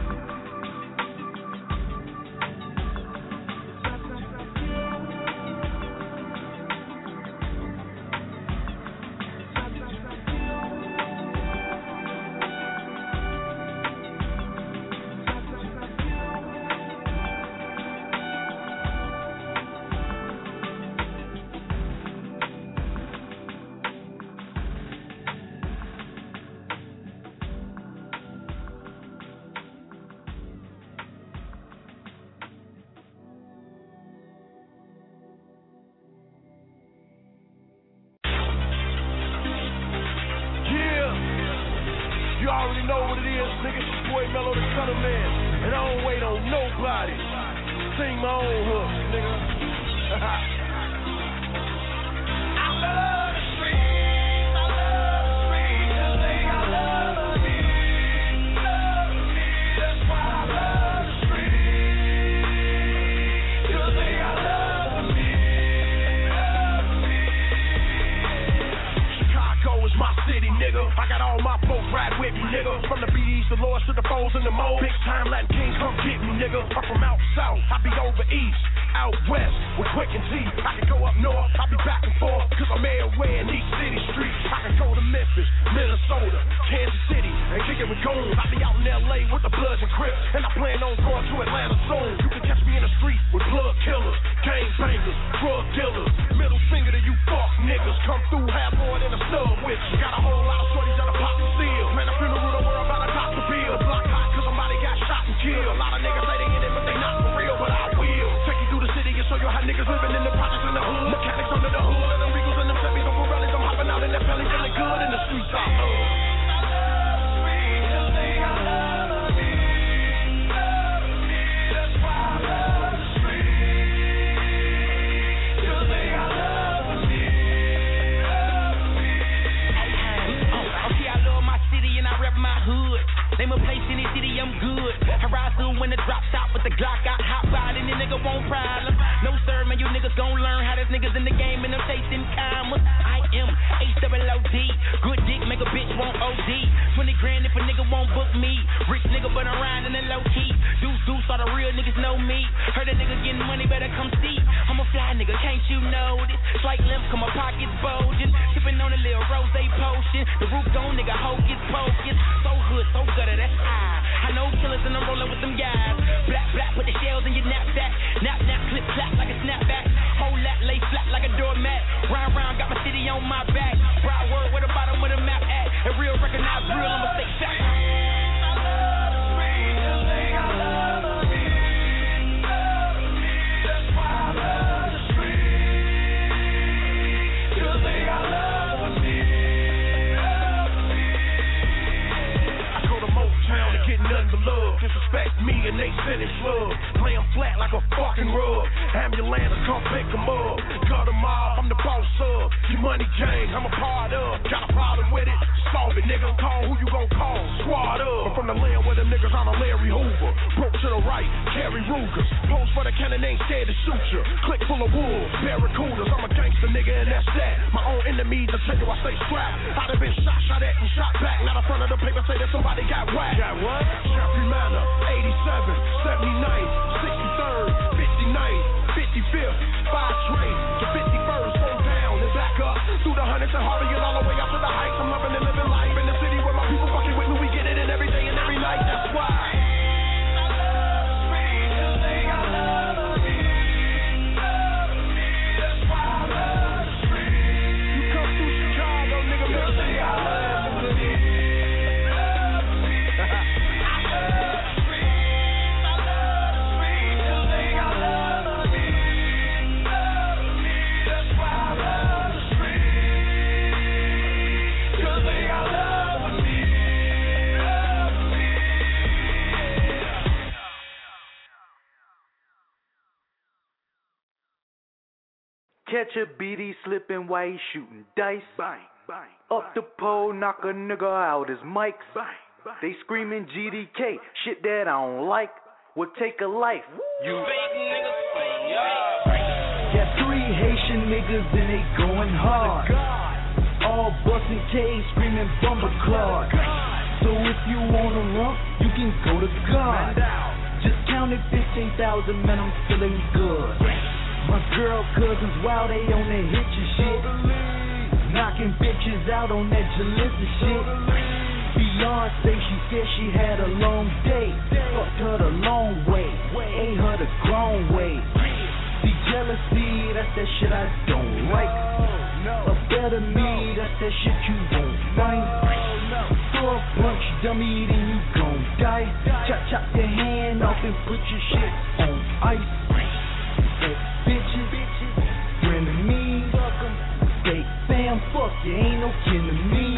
Speaker 21: You already know what it is, nigga. It's your boy Mellow the Cutter Man. And I don't wait on nobody. Sing my own hook, nigga. I love the streets. I love the streets. You think I love me? Love me. That's why I love the streets. You think I love me? Love me. Chicago is my city, nigga. I got all my folks ride with me, nigga. From the B Ds, the Lords to the foes and the moles. Big time Latin Kings, come get me, nigga. I'm from out south, I be over east. Out west, with Quick and G. I can go up north, I be back and forth. Cause I'm everywhere in these city streets. I can go to Memphis, Minnesota, Kansas City, and kick it with goons. I be out in L A with the Bloods and Crips. And I plan on going to Atlanta soon. You can catch me in the street with plug killers, gang bangers, drug dealers. Middle finger to you fuck niggas. Come through half more than a stub with you. Got a whole lot of shorties that'll pop the seal. Man, I'm finna rule the world about a doctor bill. The block hot cause somebody got shot and killed. A lot of niggas say they in it, but they not for real. But I will take you through the city and show you how niggas living in the projects in the hood. Mechanics under the hood, and them Regals and them Chevys, them Pirellis. I'm hopping out in that belly, feeling good in the streets I love.
Speaker 7: Name a place in the city, I'm good. I ride through when the drop top with the Glock out, hot rod, and the nigga won't problem. No sir, man, you niggas gon' learn how there's niggas in the game and I'm chasing commas. I am H double O D. Good dick, make a bitch want O D. twenty grand if a nigga won't book me. Rich nigga, but I'm riding in low key. Deuce, deuce, all the real niggas know me. Heard a nigga getting money, better come see. I'm a fly nigga, can't you know this? Slight limp, cause my pockets bulging. Sipping on a little rose potion. The roof gone, nigga, hocus pocus. so hood, so gutter, that's I. I know killers and I'm rolling with them guys. Black, black, put the shells in your knapsack. Nap, nap, clip, clap like a snapback. Whole lap, lay flat like a doormat. Round, round, got my city on my back. Broad word where the bottom of the map at. A real recognize real, I'ma stay fat.
Speaker 21: Nothing but love, disrespect me and they send it slug. Play them flat like a fucking rug. Ambulance, come pick them up. Cut them off, I'm the boss of your money gang, I'm a part of. Got a problem with it? Solve it, nigga. Call who you gon' call, squad up. I'm from the land where them niggas on a Larry Hoover. Broke to the right, carry Rugers. Pose for the cannon, ain't scared to shoot ya. Click full of wolves, barracudas. I'm a gangster nigga and that's that. My own enemies, I tell you I stay strapped. I done been shot, shot at and shot back. Now the front of the paper say that somebody got whacked. Got what? Jeffrey Manor, eighty-seven, seventy-nine, sixty-third, fifty-ninth, fifty-fifth, five trays, the fifty-first, go down and back up. Through the hundreds and Harvey and all the way up to the heights. I'm loving and living life in the city where my people fucking with me. We get it in every day and every night, that's why.
Speaker 1: Catch a B D slipping while he shooting dice. Bang, bang. Up the pole, knock a nigga out his mics. Bang, bang. They screaming G D K, shit that I don't like. Will take a life. You fake niggas, yeah. Got three Haitian niggas and they going hard. All busting K, screaming Bumba Clark. So if you wanna run, you can go to God. Just counted fifteen thousand, man, I'm feeling good. My girl cousins, wow, they on that hit your shit. Knocking bitches out on that Jalissa shit. Beyonce, she said she had a long day. Fucked her the long way, ate her the grown way. See, jealousy, that's that shit I don't like. A better me, that's that shit you won't find. Throw a punch, dummy, then you gon' die. Chop, chop your hand off and put your shit on ice. Bitches, frenemies, fake fam, fuck you, ain't no kin to me.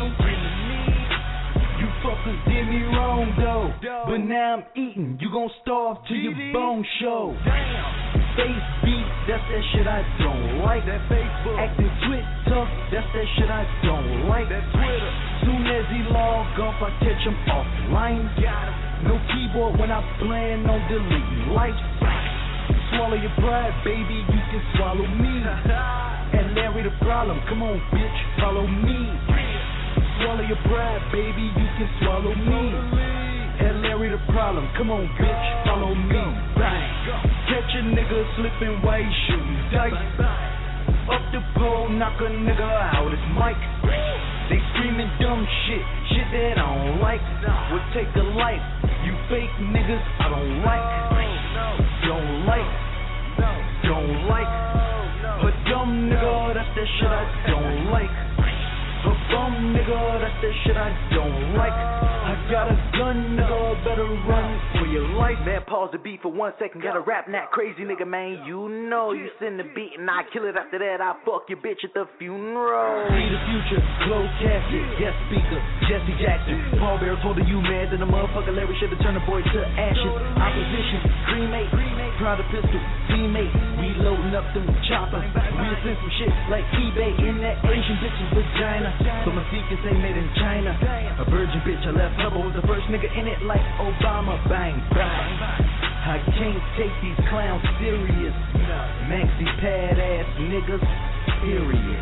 Speaker 1: You fuckers did me wrong though, but now I'm eating, you gon' starve till your bone show. Face beat, that's that shit I don't like. Acting Twitter, that's that shit I don't like. Soon as he log off, I catch him offline. No keyboard when I plan on deleting life. Swallow your pride, baby, you can swallow me. And Larry the problem, come on, bitch, follow me. Swallow your pride, baby, you can swallow me. And Larry the problem, come on, bitch, follow me. Bang. Catch a nigga slipping while he shooting dice. Up the pole, knock a nigga out his mic. They screaming dumb shit, shit that I don't like. Would take a life, you fake niggas I don't like. Don't like, don't like. A dumb nigga, that's that shit I don't like. A bum nigga, that's that shit I don't like. I got a gun, nigga, better run for your life. Man, pause the beat for one second. Gotta rap that crazy nigga, man. You know you send the beat and I kill it after that. I fuck your bitch at the funeral. See the future, closed casket, guest speaker, Jesse Jackson. Paul Bear told you mad than a motherfucker. Larry should've turned the boy to ashes. Opposition, cremate, Prada pistol, teammate. We loading up them choppers. We send some shit like eBay in that Asian bitch's vagina. So my secrets ain't made in China. A virgin bitch, I left her, was the first nigga in it like Obama. Bang, bang. I can't take these clowns serious. Maxi pad ass niggas, period.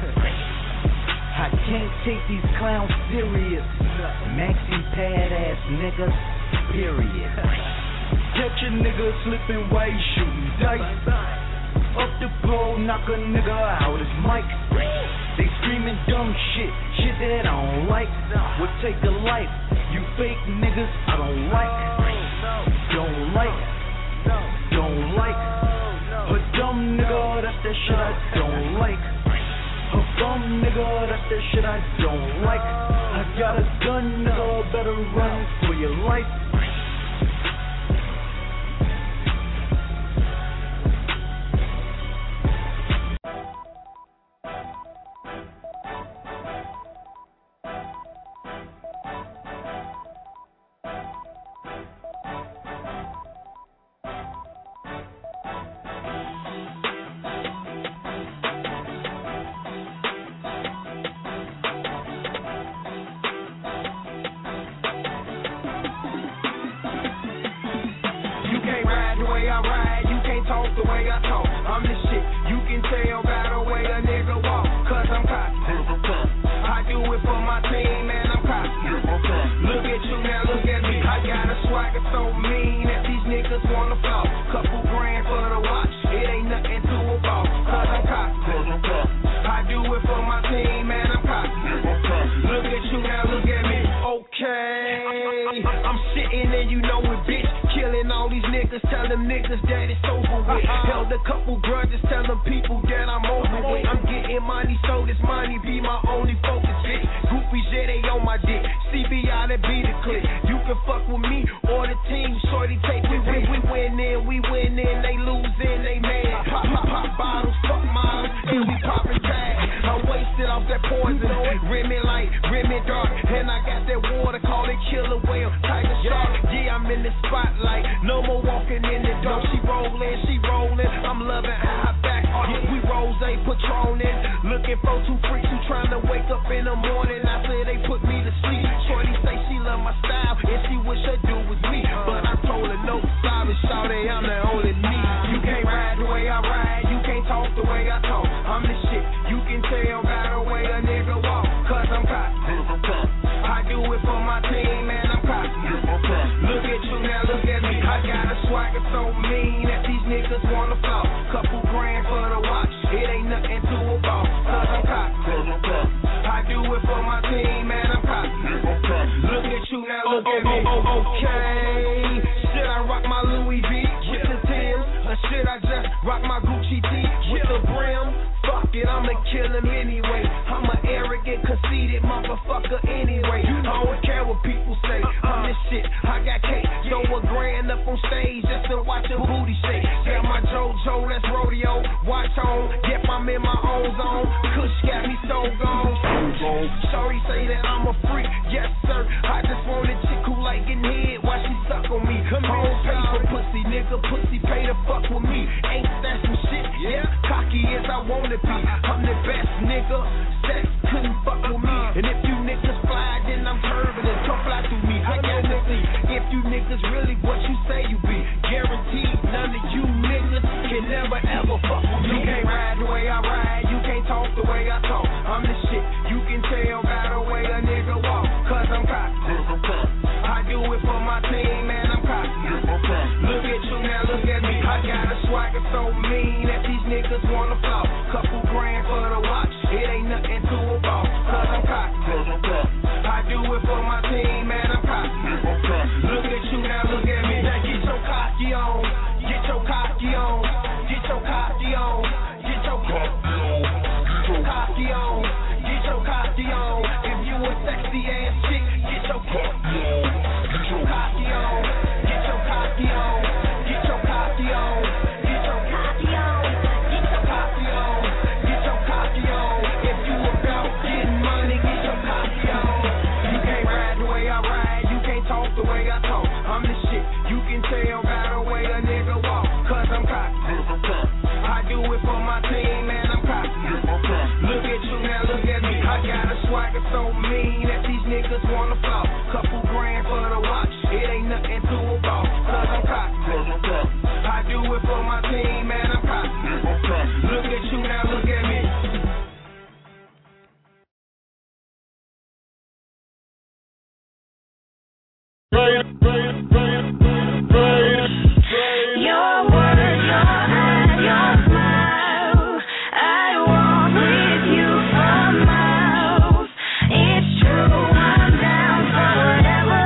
Speaker 1: I can't take these clowns serious. Maxi pad ass niggas, period. Catch a nigga slipping while he shooting dice. Up the pole, knock a nigga out his mic. They screaming dumb shit, shit that I don't like. Would take a life,
Speaker 16: You fake niggas, I don't like. Don't like. Don't like. A dumb nigga, that's that shit I don't like. A bum nigga, that's that shit I don't like. I got a gun, nigga, better run for your life.
Speaker 2: It's true, I'm down for whatever.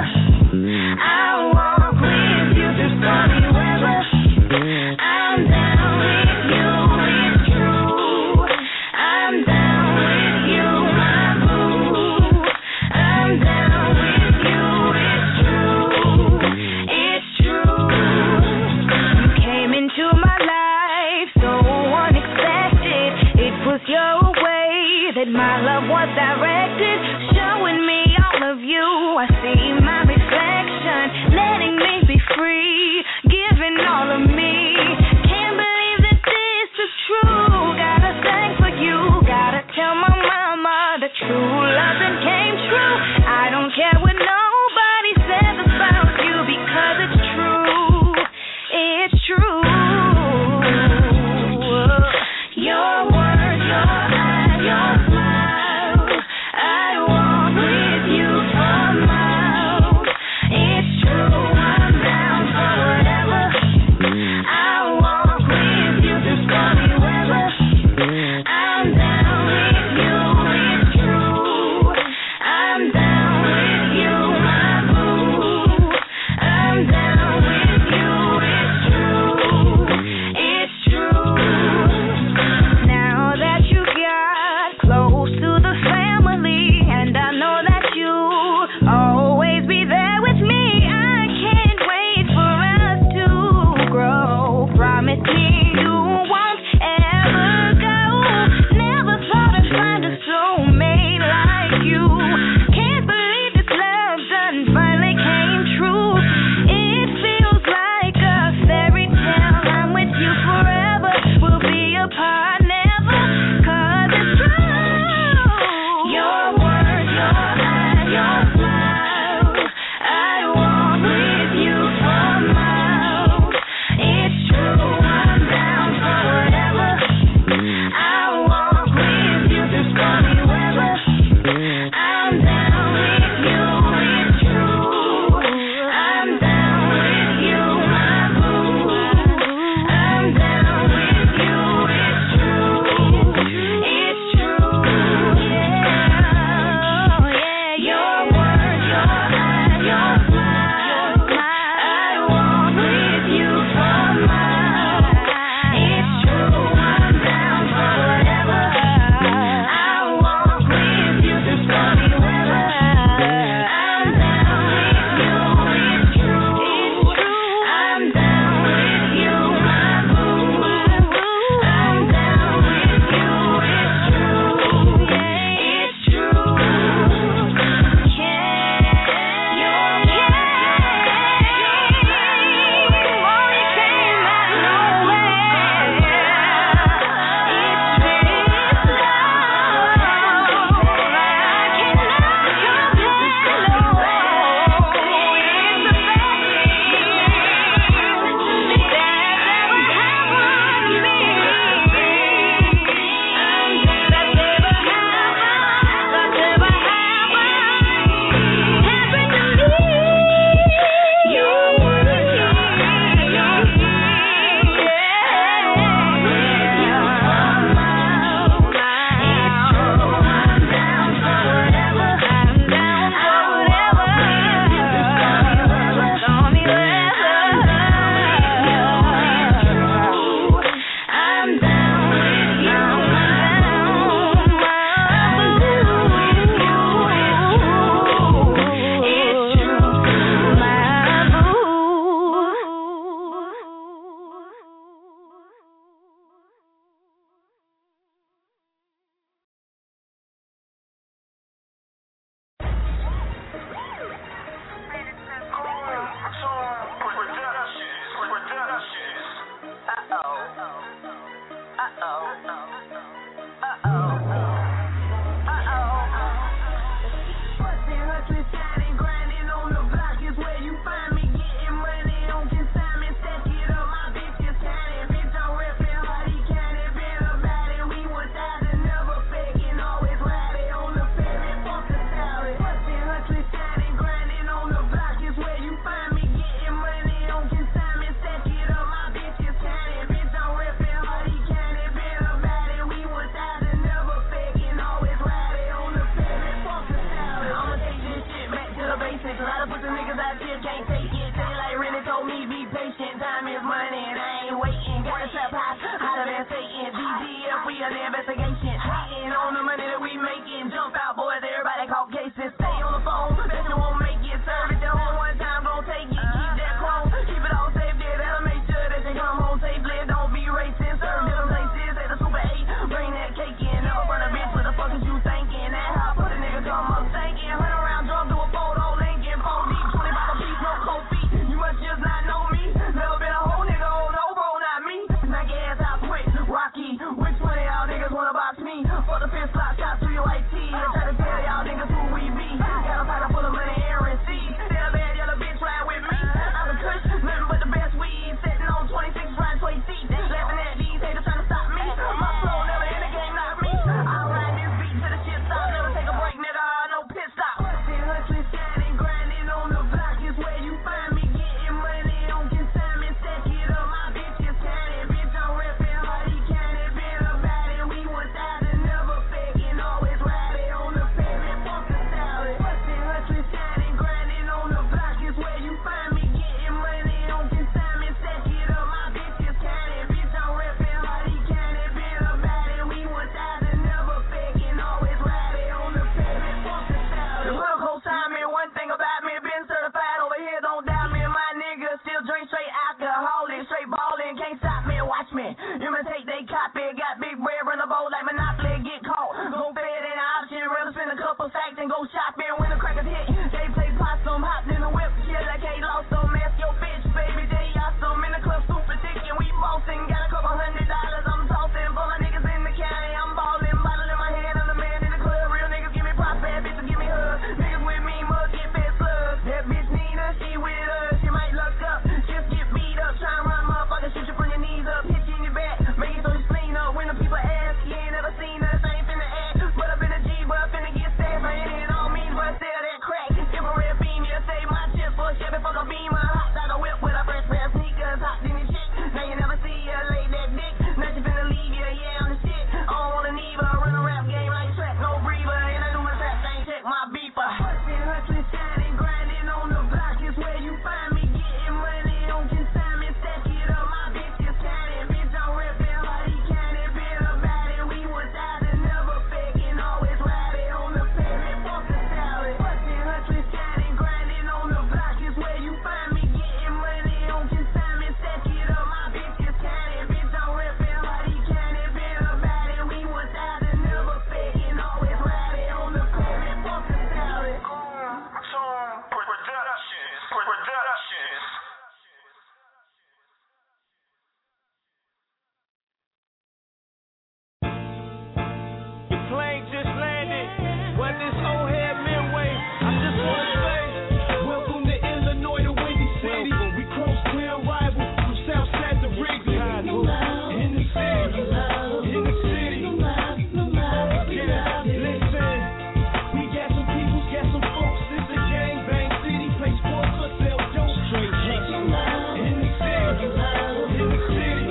Speaker 10: Plane just landed. What this old head midway? I just wanna say, welcome to Illinois, the Windy City. We cross town rival from Southside to Wrigley. In the city, in the city. Yeah, listen, we got some people, got some folks. It's a gang bang city. Play sports or sell dope. Straight chicks. In the city, in the city.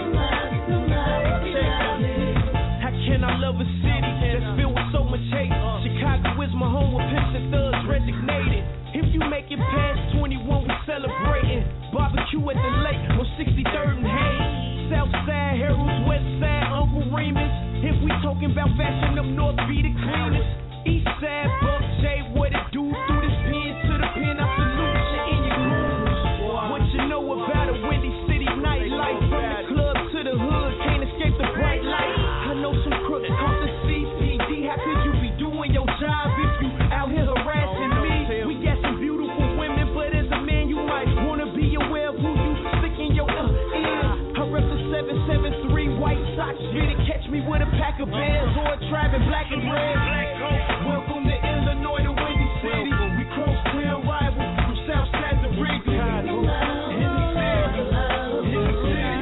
Speaker 10: How can I love a city that's filled with so much hate? Chicago is my home with pimps and thugs resignated. If you make it past twenty-one, we celebrating. Barbecue at the lake on sixty-third and Hayes. Southside, Harold's, Westside, Uncle Remus. If we talking about fashion, up north be the cleanest. Eastside, Buck J, what it do? Through this pen to the pen, I salute you in your grooves. What you know about a Windy City nightlife? From the club to the hood, can't escape the bright light. I know some crooks caught the C C D. How could you be doing your job if you out here harassing me? We got some beautiful women, but as a man, you might wanna be aware of who you sticking your uh, in. I rep the seven seven three White Sox. Get it, catch me with a pack of bears or a tribe in black and red. Welcome to Illinois, the Windy City. We cross town rival from Southside to Wrigley. In the city, in the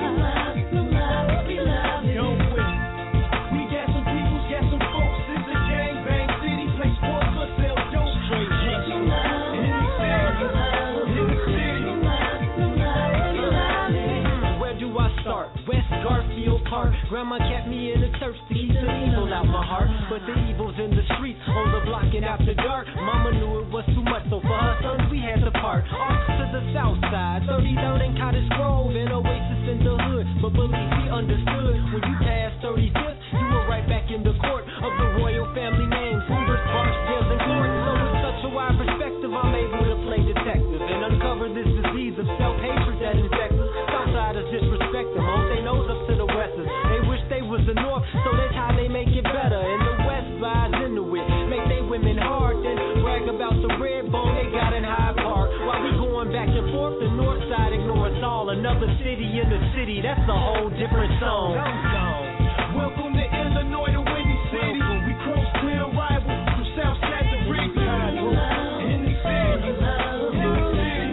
Speaker 10: city. Don't quit. We got some people, got some folks. It's a gang bang city. Play sports or sell dope. Straight chicks. In the city, in the city. Where do I start? West Garfield Park. Grandma kept me in the turf to keep the evil out my heart. But the evil's in the streets, on the block and after dark. Mama knew it was too much, so for her sons we had to part. Off to the south side, thirty-third and Cottage Grove, an oasis in the hood. But believe we understood, when you passed thirty-fifth, you were right back in the court of the royal family names. Hoovers, Barksdales, and Court. So with such a wide perspective, I'm able to play detective and uncover this disease of self-hatred that infects us. Southsiders disrespect them, hold their nose up to the westers. They wish they was the north, so that's how they make it better. And the west buys into it, make they women hard, then brag about the red bone they got in Hyde Park. While we going back and forth, the north side ignore us all. Another city in the city, that's a whole different song. Welcome to Illinois, the Windy City. We cross town rival from Southside to Wrigley. In the city, in the city.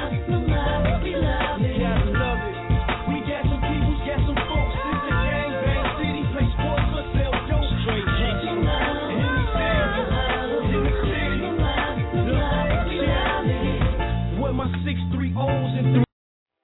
Speaker 10: Yeah, I love it. We got some people, got some folks. It's a gang bang city. Play sports or sell dope. Straight chicks. In the city, in the city. Yeah. With my six three O's and three.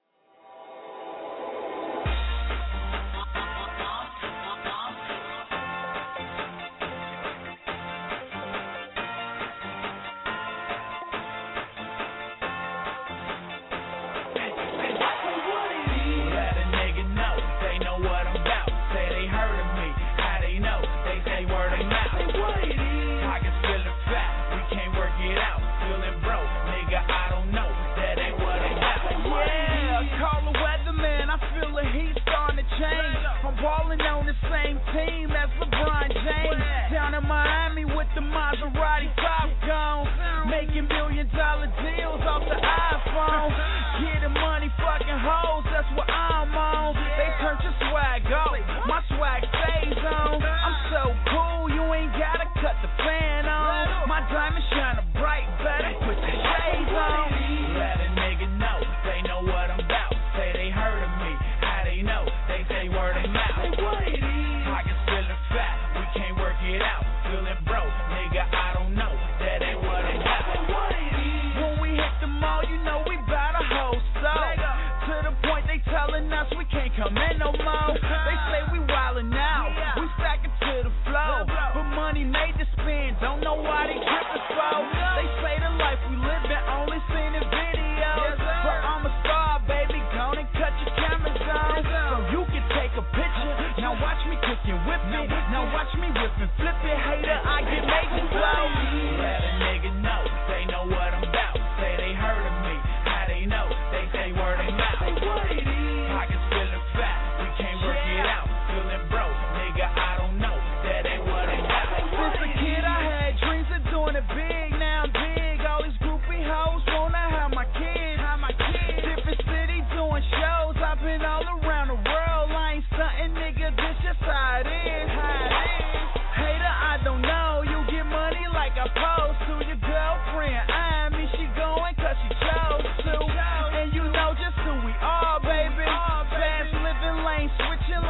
Speaker 7: Balling on the same team as LeBron James. Down in Miami with the Maserati top gone. Making million dollar deals off the iPhone. Getting money, fucking hoes, that's what I'm on. They turn your swag off, my swag stays on. I'm so cool, you ain't gotta cut the fan on. My diamond shining bright, better put the shades on. Let a nigga know, they know what I'm about. Say they heard of me, how they know? They say word of mouth. Pockets feeling fat, we can't work it out. Feeling broke, nigga, I don't know. That ain't what it's about. When we hit the mall, you know we bout a whole soul. To the point they telling us we can't come in no more. They say we wildin' out, we stack it to the flow. But money made to spend, don't know why they grip us for. They say the life we livin' only seen in videos. But I'm a star, baby, gonna cut your cameras on. So you can take a picture, now watch me cook and whip it. Now watch me whip and flip it, hater, I get major blow. Let a nigga know, they know what I'm about. Say they heard of me, how they know? They say word of mouth. Pockets feeling fat, we can't work it out. Feeling broke, nigga, I don't know. That ain't what it's about. Since a kid I had dreams of doing it big, now I'm big. All these groupie hoes wanna have my kids.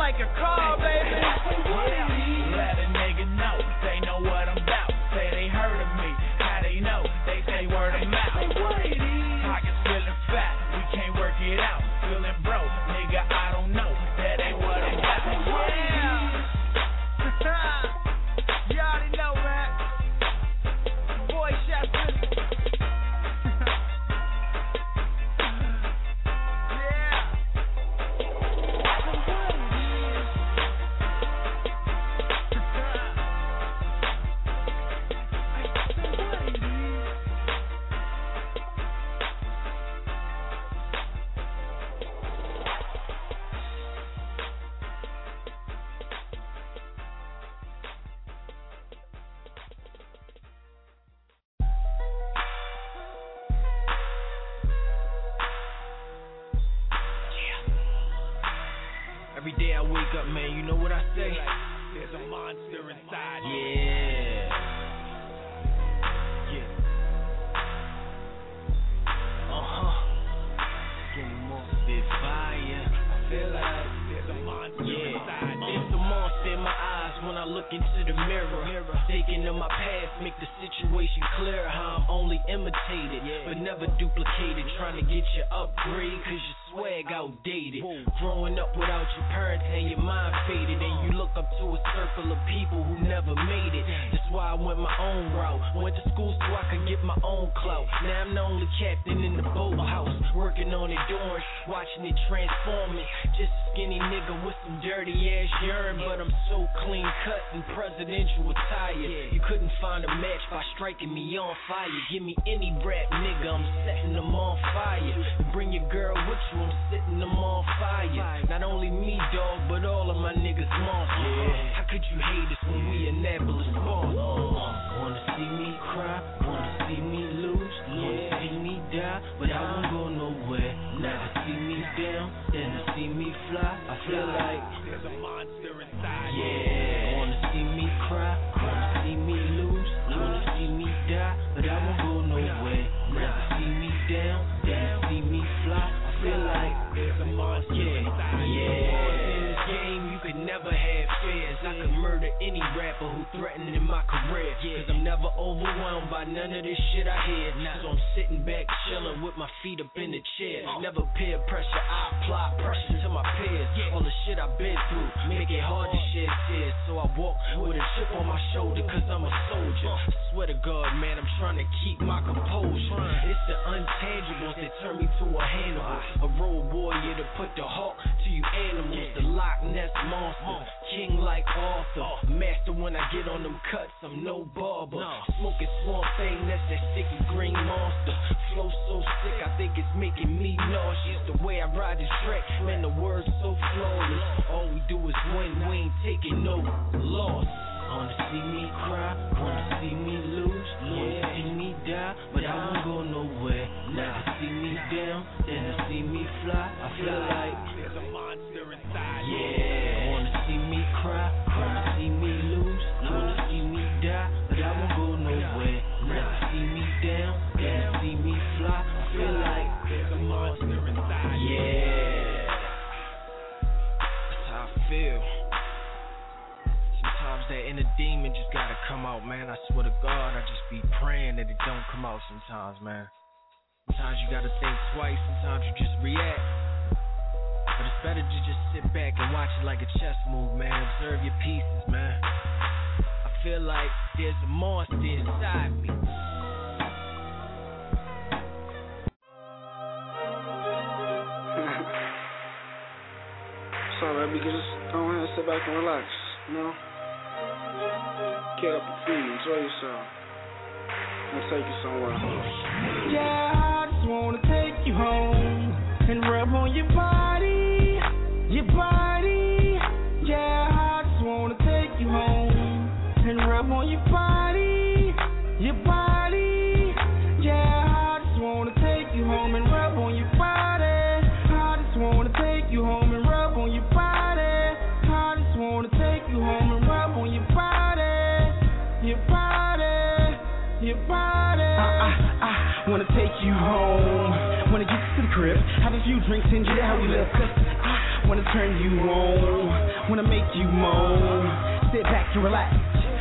Speaker 7: like a car, baby. Yeah. Let a nigga know they know what I'm about. Say they heard of me, how they know? They say word of mouth. Pockets feeling fat, we can't work it out. Feeling broke, nigga, I don't know. That ain't what I'm about. Yeah. You already know, man. Boy, Chef Billy. Every day I wake up, man, you know what I say? There's a monster inside. Yeah. Yeah. Uh-huh. Getting more spit fire. I feel like there's a monster yeah. inside. There's a monster in my eyes when I look into the mirror. Thinking of my past, make the situation clear. How I'm only imitated, but never duplicated. Trying to get you upgrade, cause your swag outdated. Growing up without your parents and your mind faded, and you look up to a circle of people who never made it. That's why I went my own route. Went to school so I could get my own clout. Now I'm the only captain in the boathouse, working on it doors, watching it transforming. Just a skinny nigga with some dirty ass urine, but I'm so clean cut and presidential attire. You couldn't find a match by striking me on fire. Give me any rap nigga, I'm setting them on fire. Bring your girl with you, I'm setting them on fire. Not only me, dog, but all of my niggas monsters. Yeah. How could you hate us when we Annapolis boss? Uh, wanna see me cry, wanna see me lose, wanna see me die, but I won't go nowhere. Never see me down, then to see me fly. I feel like there's a monster inside. Yeah, wanna see me cry, wanna see me lose, wanna see me die, but I won't go nowhere. Never see me down, then to see me fly. I feel like there's a monster inside. Yeah, in this game you could never have fears. I could murder any rapper who threatened in my career. Cause I'm never overwhelmed by none of this shit I hear. So I'm sitting back chilling with my feet up in the chair. Never peer pressure, I apply pressure to my peers. All the shit I've been through make it hard to shed tears. So I walk with a chip on my shoulder cause I'm a soldier. I swear to God, man, I'm trying to keep my composure. It's the intangibles that turn me to a Hannibal. A road warrior to put the hawk to you animals. The Loch Ness monster, king like Arthur. Master when I get on them cuts, I'm no barber. Smoking swamp thing, that's that sticky green monster. Flow so sick, I think it's making me nauseous. The way I ride this track, man, the words so flawless. All we do is win, we ain't taking no loss. Wanna see me cry, wanna see me lose, wanna see me die, but I won't go nowhere. Never see me down, then to see me fly. I feel like there's a monster inside. Yeah, wanna see me cry, wanna see me lose, wanna see me die, but I won't go nowhere. Never see me down, then to see me fly. I feel like there's a monster inside. Yeah, that's how I feel. Sometimes that inner demon just gotta come out, man. I swear to God, I just be praying that it don't come out sometimes, man. Sometimes you gotta think twice, sometimes you just react. But it's better to just sit back and watch it like a chess move, man. Observe your pieces, man. I feel like there's a monster inside me.
Speaker 2: So, baby, just go ahead and sit back and relax, you know? Get up your feet, enjoy yourself. I'm gonna take you somewhere.
Speaker 10: Yeah, I just wanna take you home and rub on your body, your body. Yeah, I just wanna take you home and rub on your body, your body. Yeah, I just wanna take you home and rub on your body. I just wanna take you home and rub on your body. I just wanna take you home and rub on your body, your body, your body. I, I, I wanna take you home. Wanna get to the crib, have a few drinks and yeah, how we live. Cause I
Speaker 4: wanna turn you on, wanna make you moan. Sit back and relax.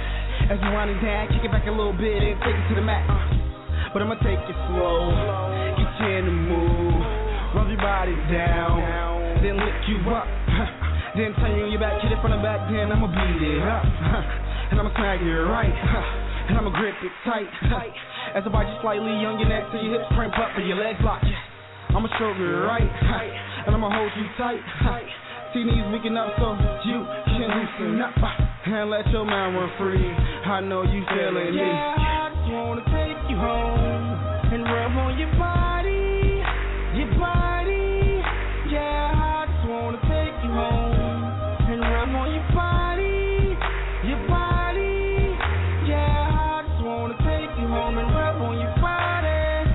Speaker 4: As you wind it down, kick it back a little bit and take it to the max. But I'ma take it slow, get you in the mood, rub your body down, then lift you up, then turn you on your back, hit it from the back, then I'ma beat it up, and I'ma smack it right, and I'ma grip it tight, as I bite you slightly on your neck till your hips cramp up and your legs lock. I'ma stroke it right, and I'ma hold you tight. See knees weaken up so you can loosen up and let your mind run free. I know you feeling me. Yeah, I just wanna take you home and rub on your body, your body. Yeah, I just wanna take you home and rub on your body, your body. Yeah, I just wanna take you home and rub on your body.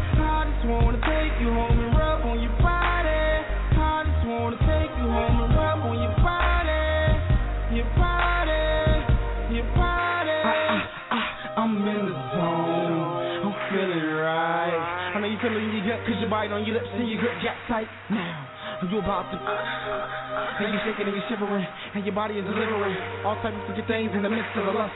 Speaker 4: I just wanna take you home and rub on your body. I just wanna take you home and rub on your body, your body, your body. I, I, I, I'm in the zone, I'm feeling right. I know you feel it in your gut cause you bite on your lips and your grip got tight. Now, you about to, and you shaking and you shivering, and your body is delivering all types of good things in the midst of the lust.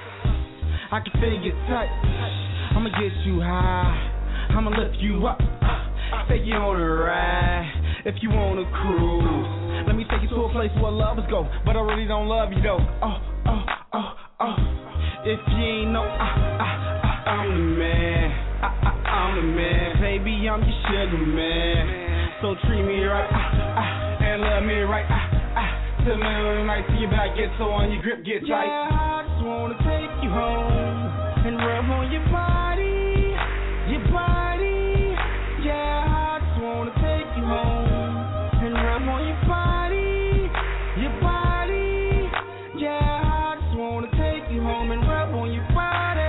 Speaker 4: I can feel your touch, I'ma get you high, I'ma lift you up, take you on a ride. If you wanna cruise, let me take you to a place where lovers go, but I really don't love you though. Oh, oh, oh, oh. If you ain't know, I, I, I, I'm the man. I, I, I'm the man. Baby, I'm your sugar man. So treat me right, I, I, and love me right, I, I. Till me right, till your back gets so on your grip get tight. Yeah, I just wanna take you home and rub on your body, your body. Yeah, I just wanna take you home and rub on your body, your body. Yeah, I just wanna take you home and rub on your body.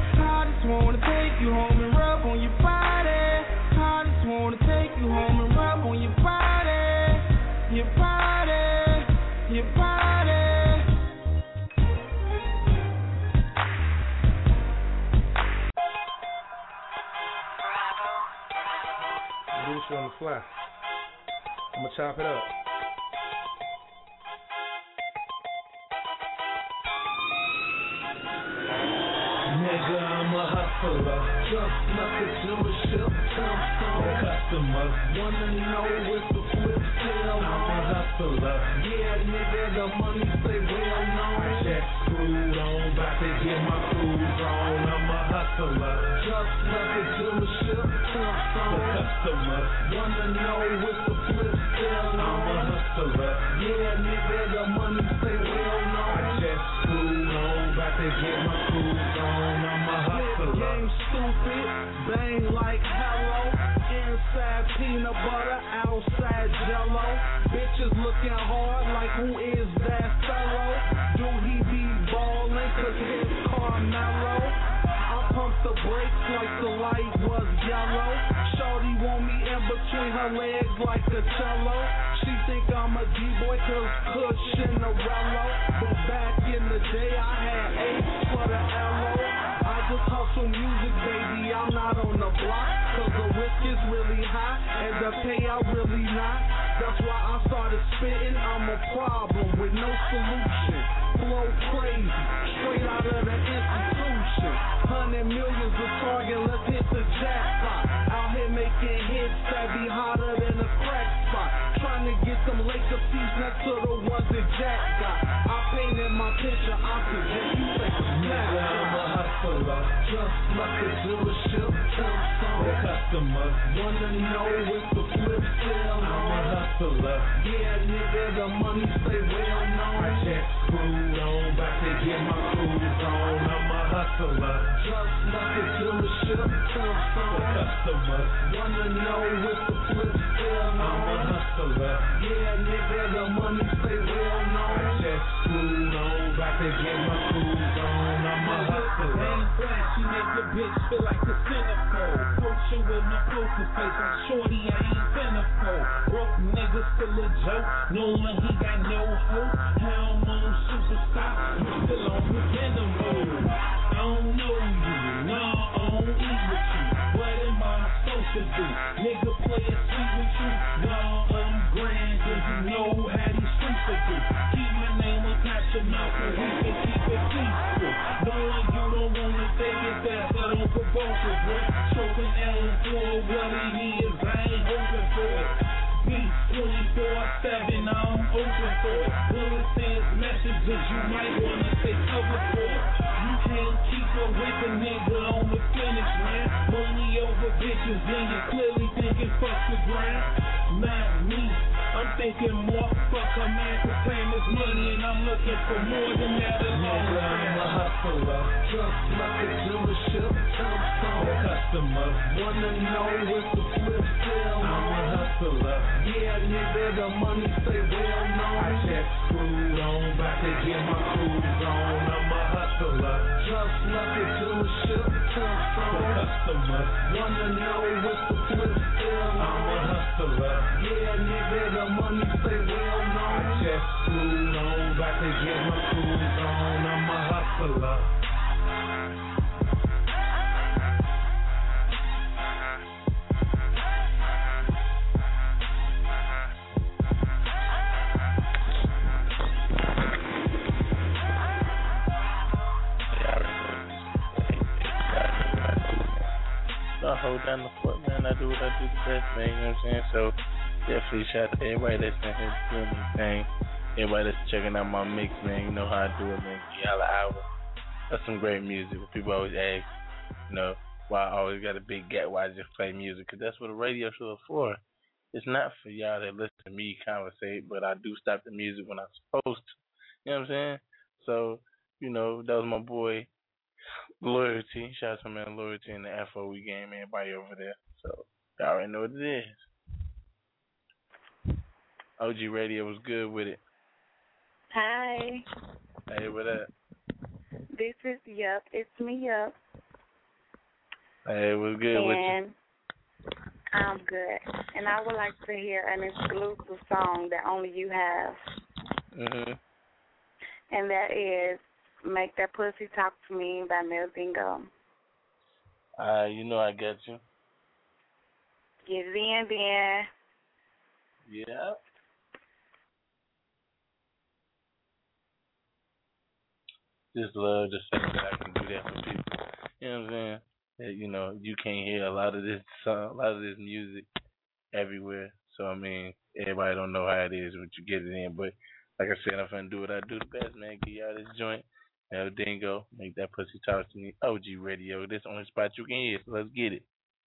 Speaker 4: I just wanna take you home and rub on your body. I just wanna take you home and rub on your body, your body, your body.
Speaker 21: Do this shit on the fly. I'ma chop it up.
Speaker 10: Nigga, I'm a hustler. Just nothing to a ship. The customers wanna know what's the flip still. I'm a hustler. Yeah, nigga, the money stay well known. Check screwed on, about to get my cruise on. I'm a hustler. Just nothing to a ship. The customers wanna know what's the flip still. I'm a hustler. Yeah, nigga, the money stay well known. I just screwed on, about to get my cruise on. I'm a hustler. Game stupid, bang like hello. Inside peanut butter, outside jello. Bitches looking hard like who is that fellow? Do he be ballin' cause his car mellow? I pump the brakes like the light was yellow. Shorty want me in between her legs like a cello. She think I'm a D-boy cause Kush in the rello. But back in the day I had eight for the L O. I just hustle music, baby, I'm not on the block. Cause the risk is really high and the payout really not. That's why I started spitting, I'm a problem with no solution. Flow crazy, straight out of the institution. Hundred millions of target, let's hit the jackpot. Out here making hits that be hotter than a crack spot. Trying to get them Laker seats next to the ones that Jack got. I painted my picture, I suggest you take a snap. I'm a hustler, just like a dealership. The customers wanna know what's the flip still. I'm a hustler. Yeah, nigga, the money stay well known. I check screwed on, about to get my cruise on. I'm a hustler, just like a dealership. The customers wanna know what's the flip still. I'm a hustler. Yeah, nigga, the money stay well known. I check screwed on, about to get my cruise on. I'm a hustler.
Speaker 22: And flashy make a bitch feel like a centerfold. Approach you with my poker face. I'm shorty, I ain't centerfold. Broke nigga still a joke, knowing he got no hope. How I'm on superstar, you still on pretender mode. I don't know you, nah, I don't eat with you. What am I supposed to do? Nigga play a sweet with you, nah, I'm grand, cause you know how these Willie, he is, I ain't open for it. Beats twenty-four seven, I don't open for it. Willie sends messages you might wanna take cover for. You can't keep up with the nigga on the finish line. Money over bitches, then you clearly thinking fuck the ground. Not me, I'm thinking more. Fuck a man to claim his money, and I'm looking for more than that alone. Nigga, I'm a hustler, just like a dealership. The customers wanna know if the flip still. I'm a hustler. Yeah, nigga, the money stay well known. I just screwed on, about to get my cruise on. I'm a hustler, just like a dealership. The customers wanna know if the flip still. I'm a hustler. Yeah, nigga, the money stay well known. I just screwed on, about to get my cruise on. I'm a hustler.
Speaker 3: I hold down the fort, man. I do what I do the best, man. You know what I'm saying? So definitely shout out to everybody that's in here doing their thing. Everybody that's checking out my mix, man. You know how I do it, man. Y'all an hour. That's some great music. People always ask, you know, why I always got a big gap, why I just play music. Because that's what a radio show is for. It's not for y'all that listen to me conversate, but I do stop the music when I'm supposed to. You know what I'm saying? So, you know, that was my boy, Loyalty. Shout out to my man Loyalty in the F O E game, everybody over there. So, y'all already know what it is. O G Radio was good with it.
Speaker 5: Hi.
Speaker 3: Hey, what up?
Speaker 5: This is Yup. It's me, Yup.
Speaker 3: Hey, what's good
Speaker 5: and
Speaker 3: with you?
Speaker 5: I'm good. And I would like to hear an exclusive song that only you have.
Speaker 3: Mm-hmm.
Speaker 5: And that is Make That Pussy Talk to Me by Mel Dingo.
Speaker 3: Uh, you know I got you.
Speaker 5: Get it in, then.
Speaker 3: Yeah. Just love the fact that I can do that for people. You know what I'm saying? That, you know, you can't hear a lot of this song, a lot of this music everywhere. So I mean, everybody don't know how it is when you get it in. But like I said, I'm finna do what I do the best, man. Get y'all this joint. El Dingo, Make That Pussy Talk to Me. O G Radio. This the only spot you can hear. So let's get it.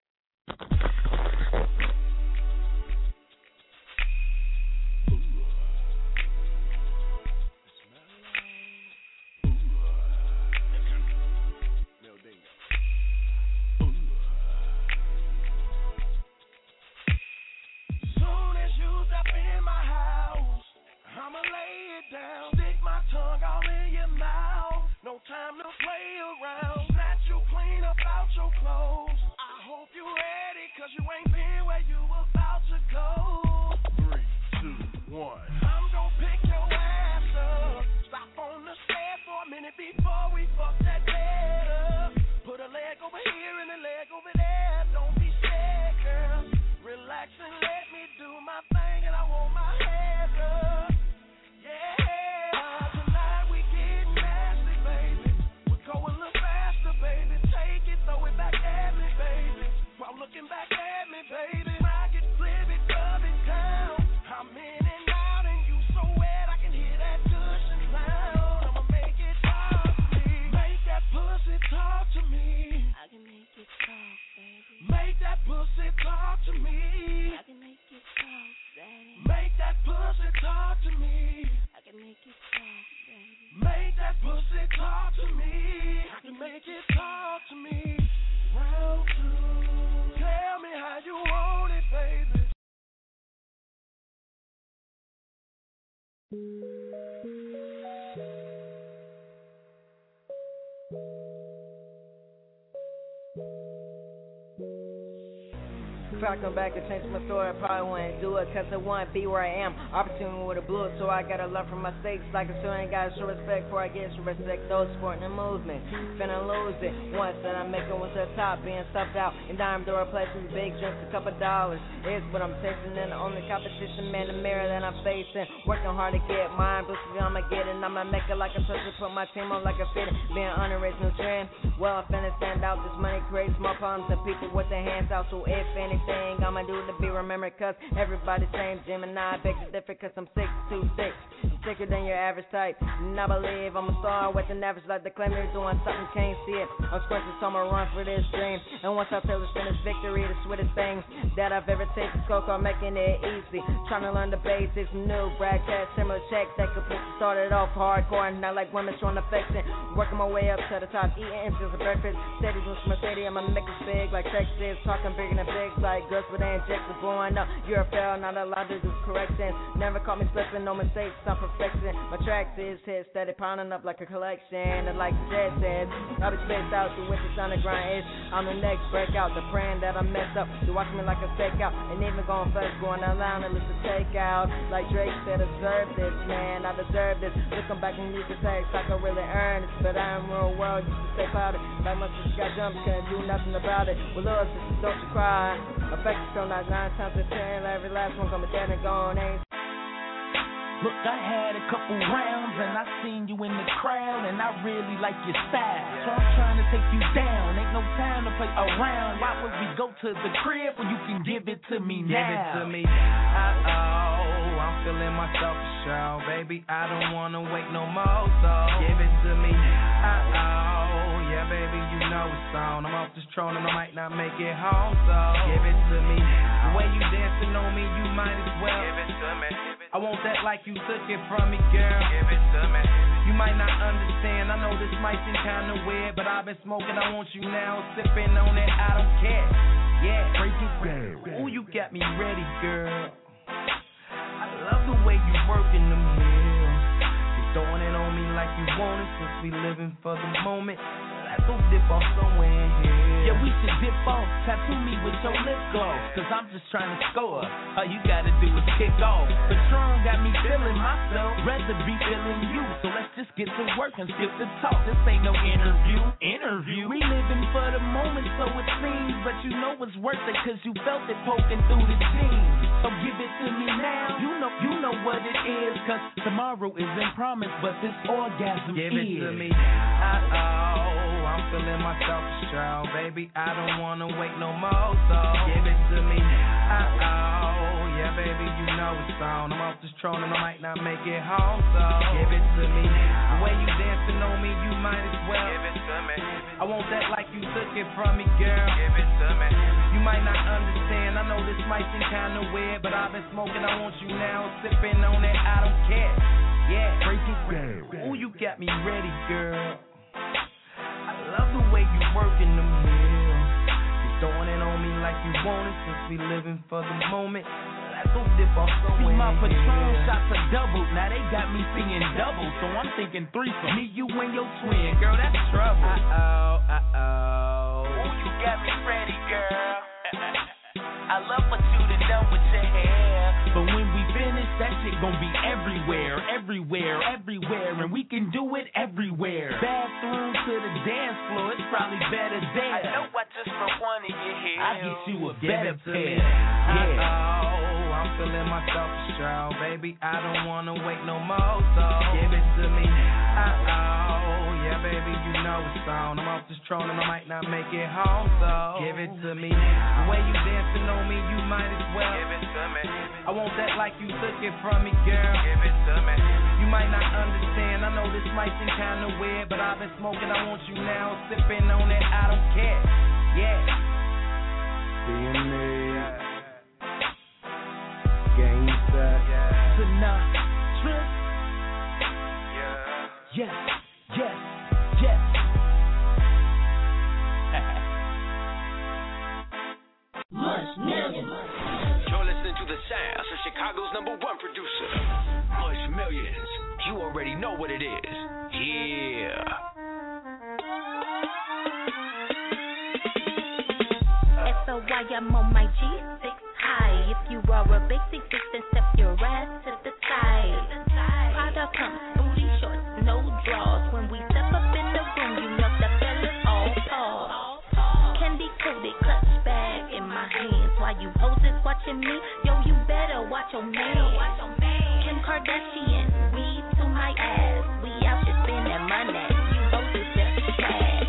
Speaker 21: Time to play around. Snatch you clean about your clothes. I hope you ready, cause you ain't been where you about to go. Three, two, one. I'm gonna pick your ass up. Stop on the stairs for a minute before we fuck that bed up. Put a leg over here and a leg over there. Don't be scared, girl. Relax and let me do my thing, and I want my hands up. Yeah. Looking back at me, baby. Rock it, flip it, rub it down. I'm in and out, and you so wet, I can hear that cushion sound. I'ma make it talk to me. Make that pussy talk to me. I can make it talk, baby. Make that pussy talk to me. I can make it talk, baby. Make that pussy talk to me. I can make it talk, baby. Make that pussy talk to me. I can make it talk to me. Round two. Tell me how you want it, baby.
Speaker 8: If I come back and change my story, I probably wouldn't do it, cause I want to be where I am. Opportunity with a blue, so I gotta learn from my mistakes. Like a student, gotta show respect before I get to respect those supporting the movement. Finna lose it once that I'm making what's at top, being stuffed out in dime door places, big drinks, a couple dollars. It's what I'm tasting, and the only competition, man, the mirror that I'm facing. Working hard to get mine, but I'ma get it. I'ma make it like a social, put my team on like a fit. Being unoriginal trend. Well, I'm finna stand out. This money creates more problems than people with their hands out. So if anything, I'ma do to be remembered, cause everybody's same. Gemini, big is different, cause I'm six two six. Thicker than your average type. And I believe I'm a star with an average like the claim they're doing something, can't see it. I'm squinting, so I'ma run for this dream. And once I feel this finish victory, the sweetest thing that I've ever tasted. Coco making it easy. Trying to learn the basics, new broadcast, similar checks that could started off hardcore. Not like women showing affection. Working my way up to the top, eating empties of breakfast. Steady from my stadium, I'm making big like Texas. Talking bigger than big like goods with injections blowing up. You're a fail, not allowed to do corrections. Never caught me slipping, no mistakes, I'm perfection. My tracks is hit steady pounding up like a collection. And like the jet says, I'll be spaced out through winter on the grind is. I'm the next breakout, the praying that I mess up. You watch me like a stakeout, and even going flex, going online and listen take out. Like Drake said, observe this, man, I deserve this. Looking back and you can say, like I really earned it. But I am real world, used to stay clouded. Like my sister got jumped, couldn't do nothing about it. Well, little sister, don't you cry. Affected still not nine times a ten. Every last one coming dead and gone, ain't.
Speaker 22: Look, I had a couple rounds and I seen you in the crowd and I really like your style. So I'm trying to take you down. Ain't no time to play around. Why would we go to the crib when you can give it to me now?
Speaker 18: Give it to me now. Uh-oh, I'm feeling myself a show. Baby, I don't wanna wait no more, so give it to me now. Uh-oh, yeah, baby, you know it's on. I'm off this throne and I might not make it home, so give it to me now. The way you dancing on me, you might as well give it to me. I want that like you took it from me, girl. Give it to me. You might not understand, I know this might seem kinda weird, but I've been smoking, I want you now, sipping on it, I don't care. Yeah, break it down. Ooh, you got me ready, girl. I love the way you working the meal. You throwing it on me like you want it, since we living for the moment. Let's go dip off somewhere in here.
Speaker 22: Yeah, we should dip off, tattoo me with your lip gloss, cause I'm just trying to score. All you gotta do is kick off. Patron got me feeling myself, rather be feeling you. So let's just get to work and skip the talk. This ain't no interview, interview. We living for the moment, so it seems, but you know it's worth it, cause you felt it poking through the jeans. So give it to me now, you know, you know what it is, cause tomorrow isn't promised, but this orgasm
Speaker 18: give
Speaker 22: is.
Speaker 18: Give it to me now. Uh-oh, I'm feeling myself strong, baby, I don't wanna wait no more, so give it to me now. Uh-oh, yeah, baby, you know it's on. I'm off this throne and I might not make it home, so give it to me now. The way you dancing on me, you might as well give it to me. I want that like you took it from me, girl. Give it to me. You might not understand, I know this might seem kinda weird, but I've been smoking, I want you now, sipping on it, I don't care. Yeah, break it down. Ooh, you got me ready, girl. I love the way you working the meal. You throwing it on me like you want it, since we living for the moment. Let's go dip off somewhere.
Speaker 22: See, my Patron shots are double. Now they got me singing double, so I'm thinking threesome. Me, you, and your twin, girl, that's trouble.
Speaker 18: Uh-oh, uh-oh.
Speaker 22: Ooh, you got me ready, girl. I love what you done done with your hair. But when we finish, that shit gon' be everywhere, everywhere, everywhere, and we can do it everywhere. Bathroom to the dance floor, it's probably better there.
Speaker 18: I know I just for one of your heels.
Speaker 22: I'll get you a
Speaker 18: Give
Speaker 22: better
Speaker 18: it to
Speaker 22: pair.
Speaker 18: me.
Speaker 22: Yeah.
Speaker 18: Uh-oh, I'm feeling myself strong, baby, I don't wanna wait no more, so give it to me now. Uh-oh, yeah, baby, you know it's on. I'm off this throne and I might not make it home, so give it to me now. The way you dancing on me, you might as well give it to me. I want that like you took it from me, girl. Give it to me. You might not understand, I know this might seem kinda weird, but I've been smoking, I want you now, sipping on it, I don't care. Yeah.
Speaker 2: D M A, Gangsta,
Speaker 22: Sinatra. Yes, yes, yes.
Speaker 9: Much Millions.
Speaker 19: You're listening to the sounds of Chicago's number one producer, Much Millions. You already know what it is. Yeah.
Speaker 9: S O Y, I'm on my G.
Speaker 6: a basic bitch, then step your ass to the side. Prada pumps, booty shorts, no draws. When we step up in the room, you know the fellas all pause. Candy coated clutch bag in my hands. While you hoes is watching me, yo, you better watch your man. Kim Kardashian, weed to my ass. We out here spending money. You hoes is just cash.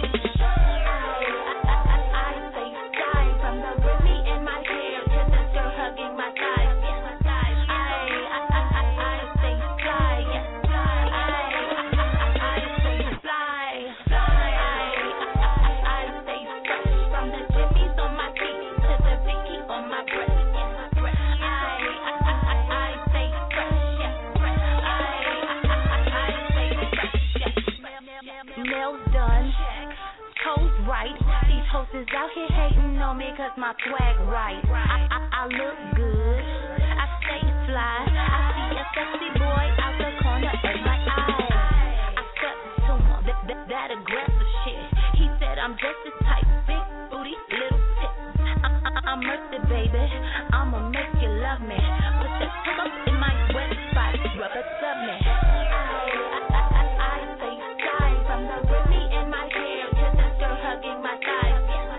Speaker 6: Is out here hating on me cause my swag right. I, I, I look good, I stay fly. I see a sexy boy out the corner of my eye. I step to him, that, that, that aggressive shit. He said I'm just the type, big booty, little tits. I, I, I'm mercy, baby, I'ma make you love me. Put that tongue up in my wet spot, rub it to me. I, I, I, I stay fly from the Remy in my hair to the girl hugging my thighs.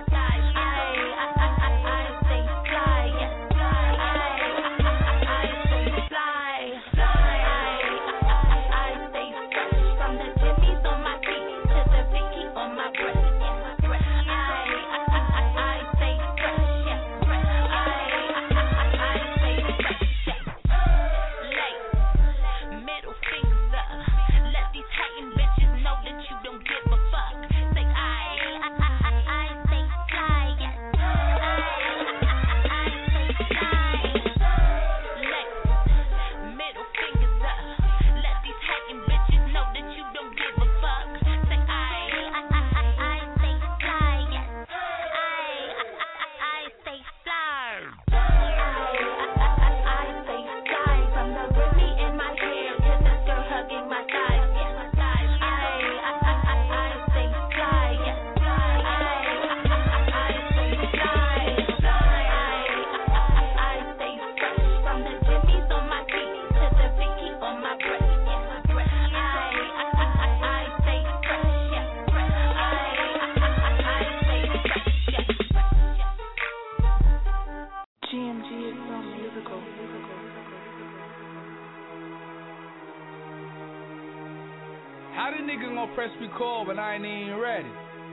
Speaker 11: How the nigga gonna press record when I ain't even ready?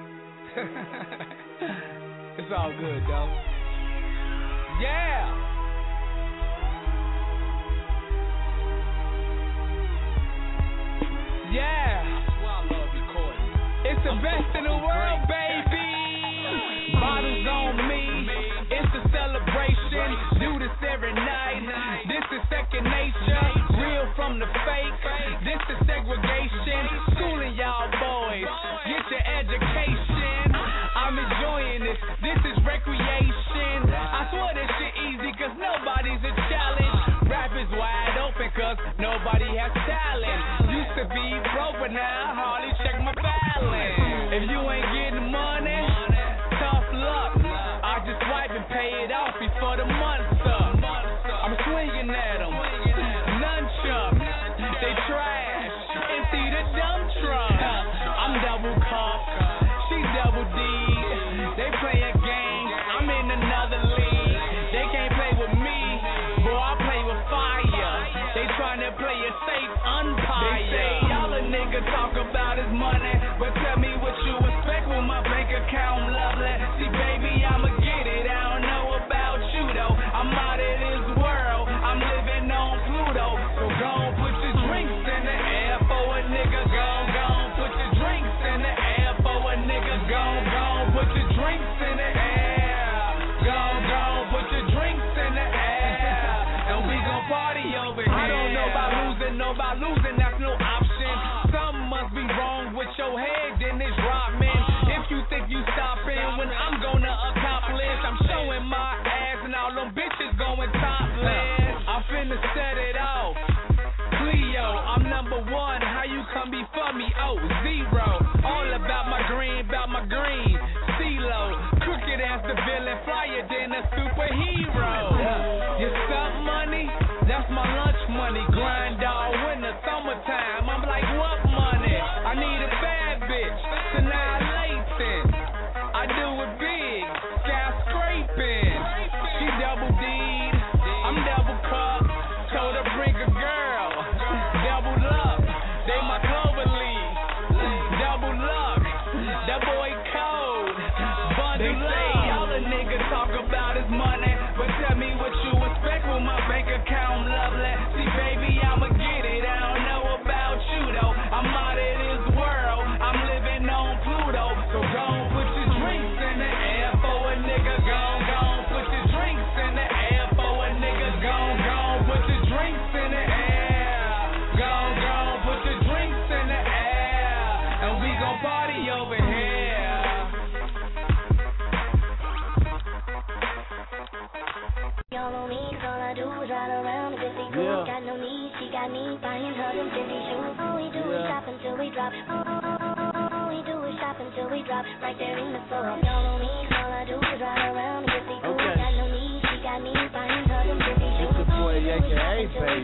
Speaker 11: It's all good, though. Yeah! Yeah! That's why I love recording. It's the best in the world, baby! Bottles on me. It's a celebration. Do this every night. This is second nature. Real from the fake. This is segregation. Schooling y'all boys. Get your education. I'm enjoying this. This is recreation. I swear this shit easy cause nobody's a challenge. Rap is wide open cause nobody has talent. Used to be broke but now hardly check my balance. If you ain't getting money, tough luck. I just wipe and pay it off before the month's up. I'm swinging at them. Nunchuck. They trash. Empty the dump truck. I'm double cup. She double D. They play a game. I'm in another league. They can't play with me. Boy, I play with fire. They trying to play a safe umpire. They say all a nigga talk about is money. But tell me what you expect with my bank account lovely. See, baby, I'ma get it. I don't know about you, though. I'm out of this world. I'm living on Pluto. So go on, put your drinks in the air for a nigga. Go on, go on, put your drinks in the air for a nigga. Go on, go on, put your drinks in the air. Go on, go on, put your drinks in the air. And we gon' party over here. I don't know about losing, know about losing, that's no option. Something must be wrong with your head, then it's rock, man. If you think you stopping when I'm gonna accomplish, I'm showing my ass and all them bitches going topless. I'm finna set it off. Cleo, I'm number one. How you come before me? Oh, zero. All about my green, about my green. CeeLo, crooked as the villain, flyer than a superhero. You're something money, grind all winter, summertime. I'm like, what money? I need a bad bitch, annihilating. I do it big, skyscraping. She double D'd, I'm double cup. Told her bring a girl, double up. They my Clover League, double luck. That boy cold, bundle they say up. All the niggas talk about is money, but tell me what you expect with my bank account, lovely. See, baby, I'ma get it. I don't know about you though. I'm out of this world. I'm living on Pluto. So go on, put your drinks in the air for a nigga. Go on, go on, put your drinks in the air for a nigga. Go on, go on, put your drinks in the air. Go on, go on, put your drinks in the air, and we gon' party over here.
Speaker 6: Y'all on me, all I do is ride around with the cool. Got no need, she got me buying her them Fendi shoes. All we do is shop until we drop. All we do is shop until we drop. Right there in the floor. Y'all on me, all I do is ride around with the cool. Got no need, she got me buying her them Fendi shoes.
Speaker 12: It's your boy A K A, baby.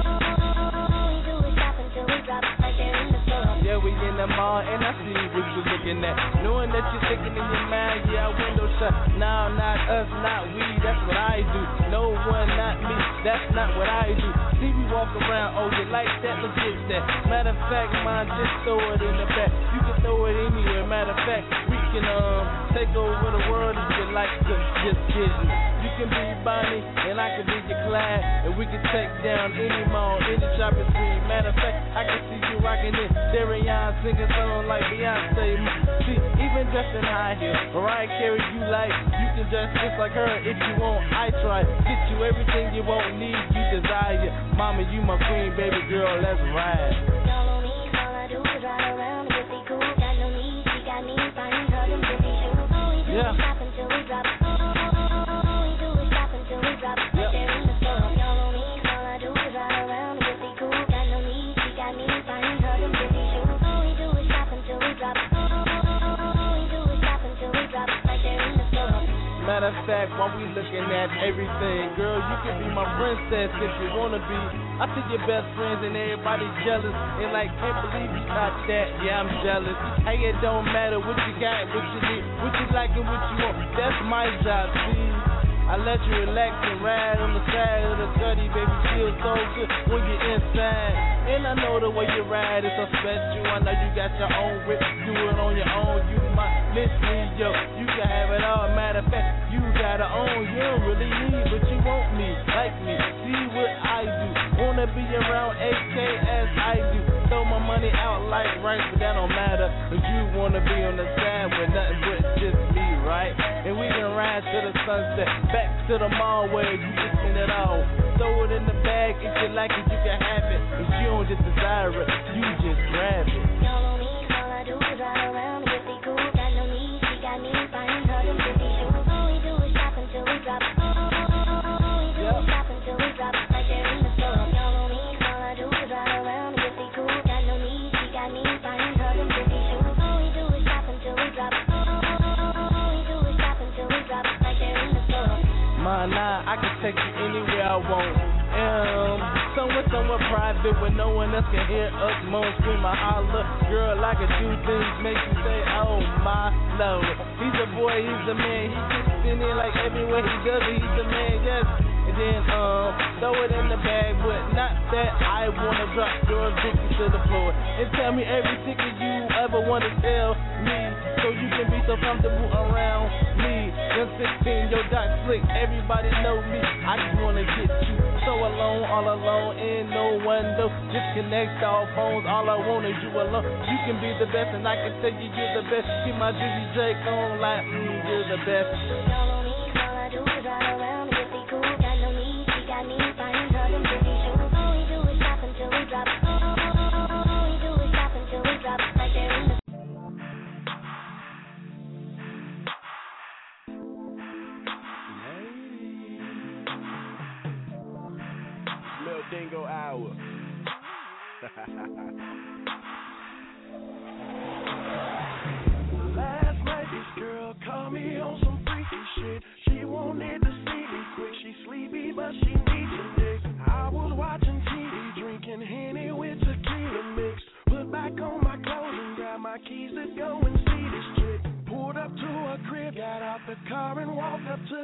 Speaker 6: All we do is shop until we drop. Right there in the floor.
Speaker 12: Yeah, we in the mall and I see what you looking at. Knowing that you're thinking in your mind, yeah, window shut. Now, not us, not we, that's what I do. No one, not me, that's not what I do. See me walk around, oh, you like that, let's get that. Matter of fact, mine, just throw it in the back. You can throw it anywhere, matter of fact, we can um take over the world if you like to, just kidding. You can be Bonnie, and I can be your Clyde, and we can take down any mall, any shopping street. Matter of fact, I can see you rocking it, Darian singing songs like Beyonce. See, even dressed in high heels, Mariah Carey you like, you can dress just like her if you want. I try, get you everything you want, need, you desire. Mama, you my queen, baby girl, let's ride.
Speaker 6: Y'all on me, all I do is ride around with the cool. Got no need, she got me buying her them Fendi shoes. All we do
Speaker 12: Yeah.
Speaker 6: is shop until we drop. All we do is shop until we drop. Right there in the store. Y'all on me, all I do is ride around with the cool. Got no need, she got me buying her them Fendi shoes. All we do is shop until we drop. All we do is shop until we drop. Right there in the store.
Speaker 12: Matter of fact, while we looking at everything, girl, you can be my princess if you wanna be. I see your best friends and everybody jealous, and like, can't believe you got that, yeah, I'm jealous. Hey, it don't matter what you got, what you need, what you like and what you want, that's my job, see. I let you relax and ride on the side of the gutty, baby, feel so good when you're inside. And I know the way you ride is so special. I know you got your own whip, do it on your own. You might miss me, yo, you can have it all. Matter of fact, you got it on. You don't really need, but you want me, like me. See what I do, wanna be around A K as I do. Throw my money out like rice, but that don't matter. Cause you wanna be on the side with nothing but just me, right? And we can ride to the sunset, back to the mall where you can spend it all. Throw it in the bag, if you like it, you can have it. If you don't just desire it, you just grab it.
Speaker 6: Y'all on me, all I do is ride around with the cool. Got no need, she got me buying her them Fendi shoes. All we do is shop until we drop. All we do is shop until we drop. Right there in the store. Y'all on me, all I do is ride around with the cool. Got no need, she got me buying her them Fendi shoes. All we do is shop until we drop. All we do is shop until we drop. Right there in the store.
Speaker 12: My nah, I can take you anywhere I want. Um, somewhere, somewhere private where no one else can hear us moan, scream, or holler. Girl, I can do things, make you say, oh my lord. He's a boy, he's a man, he gets in there like everywhere he does it, he's a man, yes. And then um, throw it in the bag, but not that I wanna drop your Vicky to the floor. And tell me every secret you ever wanna tell me, so you can be so comfortable around me. Them sixteen, your dot slick, everybody know me. I just wanna get you so alone, all alone, and no one knows. Disconnect all phones, all I want is you alone. You can be the best, and I can tell you you're the best. Keep my Juicy Drake on like, mm, you're the best.
Speaker 6: Y'all on me, all I do is ride around with the cool. Got no need, she got me buying her them Fendi shoes. All we do is shop until we drop. All we do is shop until we drop. Right there in the
Speaker 12: Lil Dingo Hour.
Speaker 17: Last night this girl called me on some freaky shit. She wanted to see me quick. She sleepy but she needs some dick. I was watching T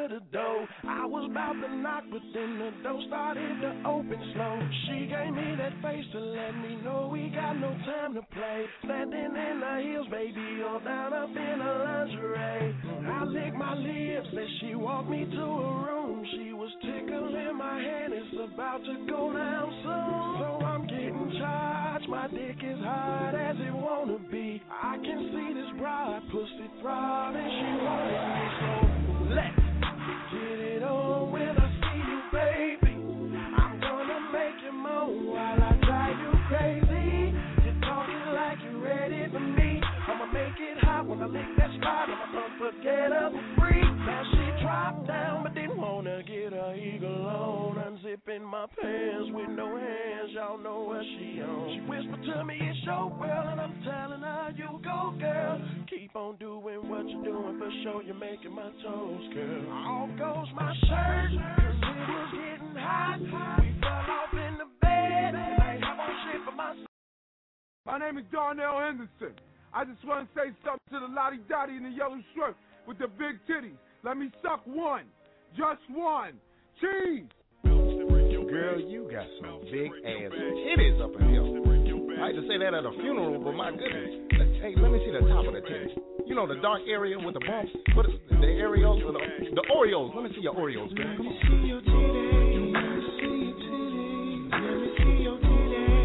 Speaker 16: the door. I was about to knock, but then the door started to open slow. She gave me that face to let me know we got no time to play. Standing in the heels, baby, all down up in her lingerie. I licked my lips as she walked me to a room. She was tickling my hand, it's about to go down soon. So I'm getting charged, my dick is hard as it wanna be. I can see this broad pussy throbbing, she wanted me, so let's get it on when I see you, baby. I'm gonna make you moan while I drive you crazy. You're talking like you're ready for me. I'ma make it hot when I lick that spot. I'm an unforgettable freak. Now she dropped down but didn't wanna get her eagle on. Unzipping my pants with no hands, y'all know what she on. She whispered to me, it's your world, and I'm telling her, you go, girl. Keep on doing what you're doing, for sure you're making my toes curl. Off goes my shirt, cause it was getting hot. We fell off in the bed, and I ain't have on shit for myself.
Speaker 13: My name is Darnell Henderson. I just want to say something to the lottie dottie in the yellow shirt with the big titties. Let me suck one. Just one. Cheese.
Speaker 14: Girl, you got some big ass titties up in here. I hate to say that at a funeral, but my goodness. Hey, let me see the top of the titties. You know the dark area with the bumps? What is it? The areoles? Or the, the Oreos. Let me see your Oreos, girl. Come on. See your titties. Let me see your titties. Let me see your titties.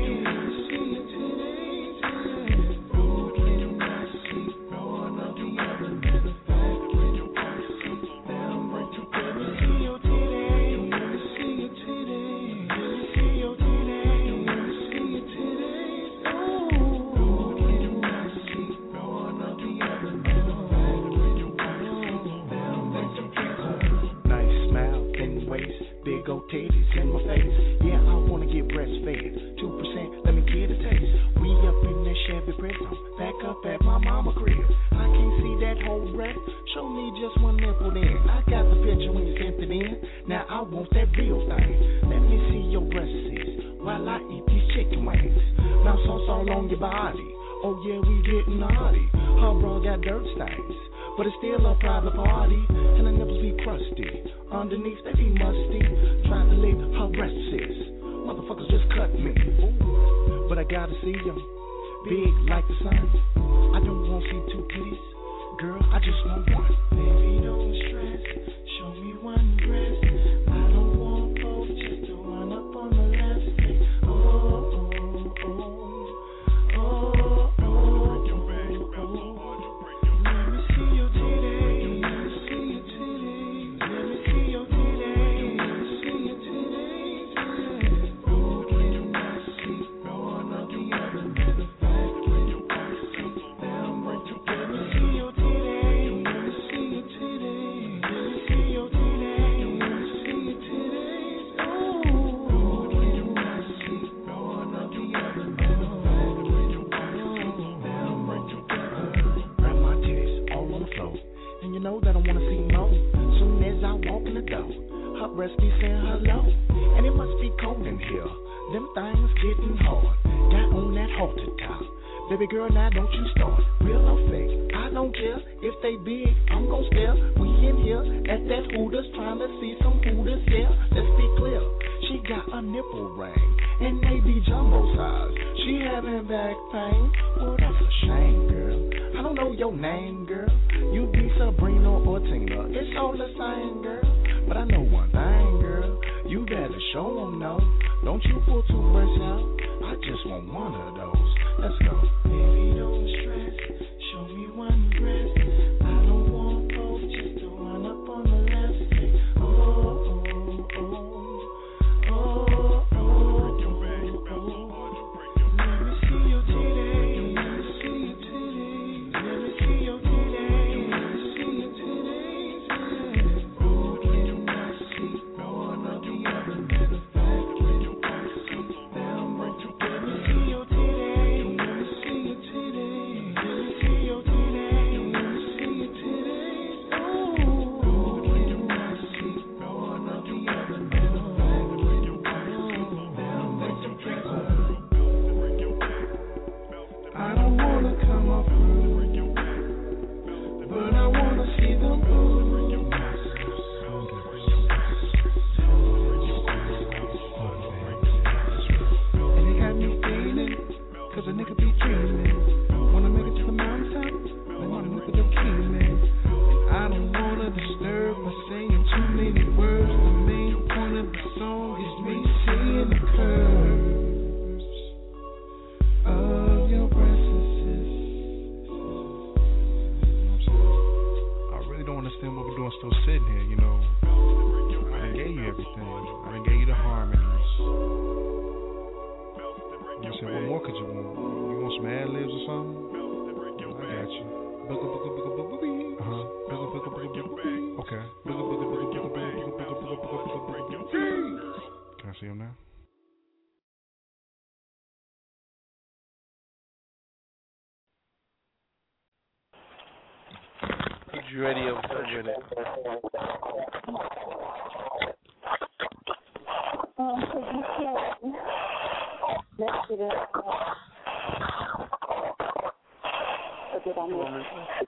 Speaker 14: Big old titties in my face. Yeah, I wanna get breastfed. Two percent, let me get a taste. We up in that Chevy Preto, back up at my mama crib. I can't see that whole breast. Show me just one nipple then. I got the picture when you sent it in. Now I want that real thing. Let me see your breasts while I eat these chicken wings. Now sauce all on your body. Oh yeah, we getting naughty. Her bra got dirt stains, but it's still a private party. And the nipples be crusty. Underneath they be musty. Trying to lick her breasts. Motherfuckers just cut me. Ooh. But I gotta see them. Big like the sun. I don't want to see two titties. Girl, I just want one. Baby, don't stress. Show me one breast. I don't want both. Just the one up on the left. Say, oh, oh, oh. Oh, oh, oh. Let me see your titties. Let me see your titties. Let me see your titties. Let me see your titties. Oh, can I see one of the other? Matter of fact, when you want to sit down, let me see your titties. Let me see your titties. Let me see your titties. Let me see your titties. Oh, can I see one of the other? Matter of fact, when you want to sit down, let me grab my titties all on the floor. And you know that I wanna see more. Soon as I walk in the door, her breast be saying hello. And it must be cold in here. Them things getting hard. Got on that halter top. Baby girl, now don't you start. Real or fake, I don't care. If they big, I'm gon' stare. We in here at that Hooters trying to see some Hooters. Yeah, let's be clear. She got a nipple ring, and they be jumbo size. She having back pain. Oh, that's a shame, girl. I don't know your name, girl. You be Sabrina or Tina. It's all the same, girl. But I know one thing, girl. You better show them no. Don't you pull too much out. I just want one of those. Let's go. Baby, don't stress. Show me one breast. I don't want both. Just the one up on the left. Say, oh, oh, oh. Oh, oh, oh. Let me see your titties. Let me see your titties. Let me see your titties. Let me see your titties. Oh, can I see one of the other? Matter of fact, when you want to sit down, let me see your titties. Let me see your titties.
Speaker 15: more could you want? You want some ad libs or something? I got you. Booga booga booga booga bee. Uh huh. Booga booga booga booga bee. Okay. Booga booga booga booga bee. Booga booga booga booga booga bee. Can I see him now?
Speaker 3: You ready over with it?
Speaker 5: Um, so you can let's get it. So did I miss?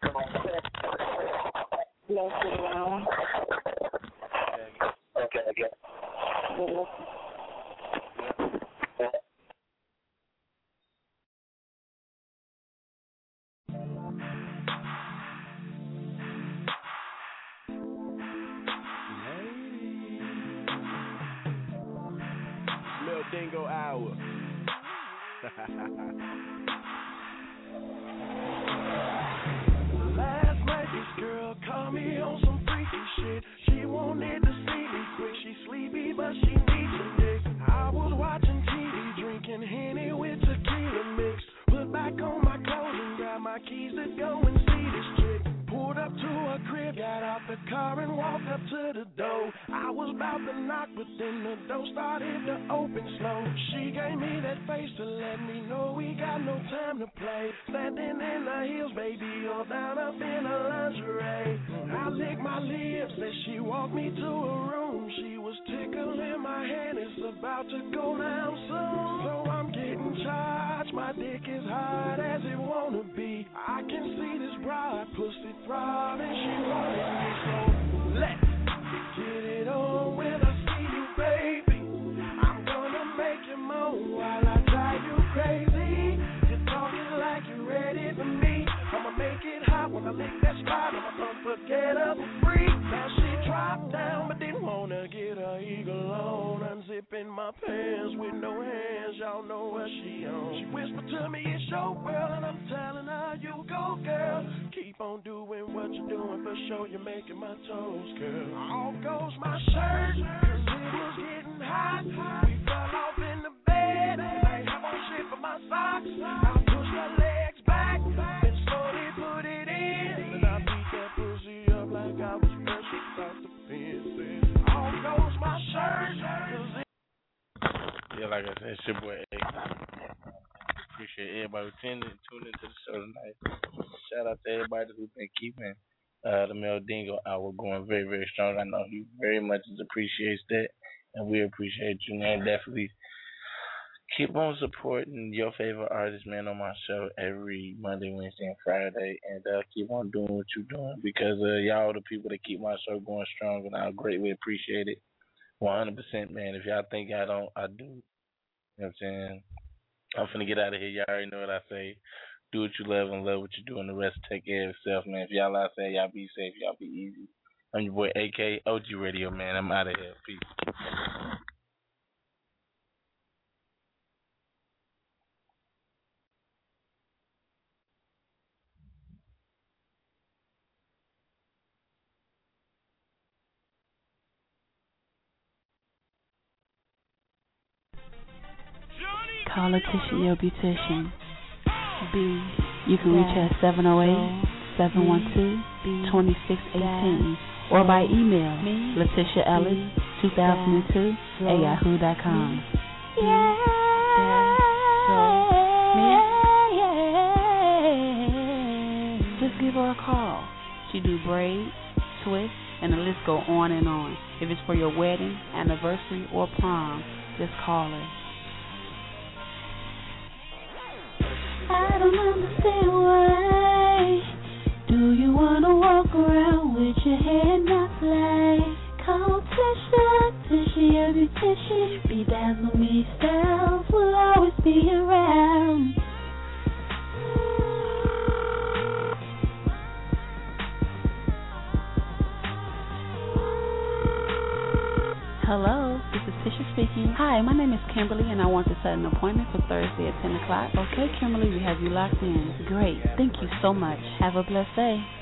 Speaker 5: Let's get around. Okay, okay. Then
Speaker 20: Dingo Hour.
Speaker 14: Last night this girl called me on some freaky shit. She wanted to see me quick. She sleepy but she needs some dick. I was watching T V, drinking Henny with tequila mix. Put back on my clothes and grab my keys to go and see this chick. Pulled up to her crib, got out the car and walked up to the door. I was about to knock, but then the door started to open slow. She gave me that face to let me know we got no time to play. Standing in the hills, baby, all down up in her lingerie. I licked my lips as she walked me to her room. She was tickling my hand, it's about to go down soon. So I'm getting charged, my dick is hard as it wanna be. I can see this broad pussy throbbing, she wanted me, so let's get it on when I see you, baby. I'm gonna make you moan while I drive you crazy. You're talking like you're ready for me. I'ma make it hot when I lick that spot. I'm an unforgettable freak. Now she dropped down but didn't wanna get her eagle on. Unzipping my pants with no hands, y'all know what she on. She whispered to me, it's your world, and I'm telling her, you go, girl. Keep on doing what you're doing, for sure you're making my toes curl. Off goes my shirt, cause it was getting hot. We fell off in the bed, I have on shit for my socks. I pushed her legs back, and slowly put it in. And I beat that pussy up like I was fresh across the fence. Off goes my shirt, cause it
Speaker 3: Yeah, like I said, it's your boy A. Appreciate everybody tuning tuning to the show tonight. Shout out to everybody who's been keeping uh, the Mel Dingo Hour going very, very strong. I know he very much appreciates that, and we appreciate you, man. Definitely keep on supporting your favorite artist, man, on my show every Monday, Wednesday, and Friday, and uh, keep on doing what you're doing because uh, y'all are the people that keep my show going strong, and I greatly appreciate it. one hundred percent, man. If y'all think I don't, I do. You know what I'm saying? I'm finna get out of here. Y'all already know what I say. Do what you love and love what you do, and the rest take care of yourself, man. If y'all out there, y'all be safe. Y'all be easy. I'm your boy A K O G Radio, man. I'm out of here. Peace.
Speaker 23: Call Letitia, your beautician. B. You can reach her at seven oh eight, seven one two, two six one eight or by email Letitia Ellis two thousand two at yahoo dot com. Yeah, just give her a call. She do braids, twists, and the list go on and on. If it's for your wedding, anniversary, or prom, just call her. I don't understand why. Do you wanna walk around with your hair not fly? Call Tisha, Tisha your beautician. Bedazzle me styles will always be around. Hello, this is Tisha speaking. Hi, my name is Kimberly, and I want to set an appointment for Thursday at ten o'clock. Okay, Kimberly, we have you locked in. Great. Thank you so much. Have a blessed day.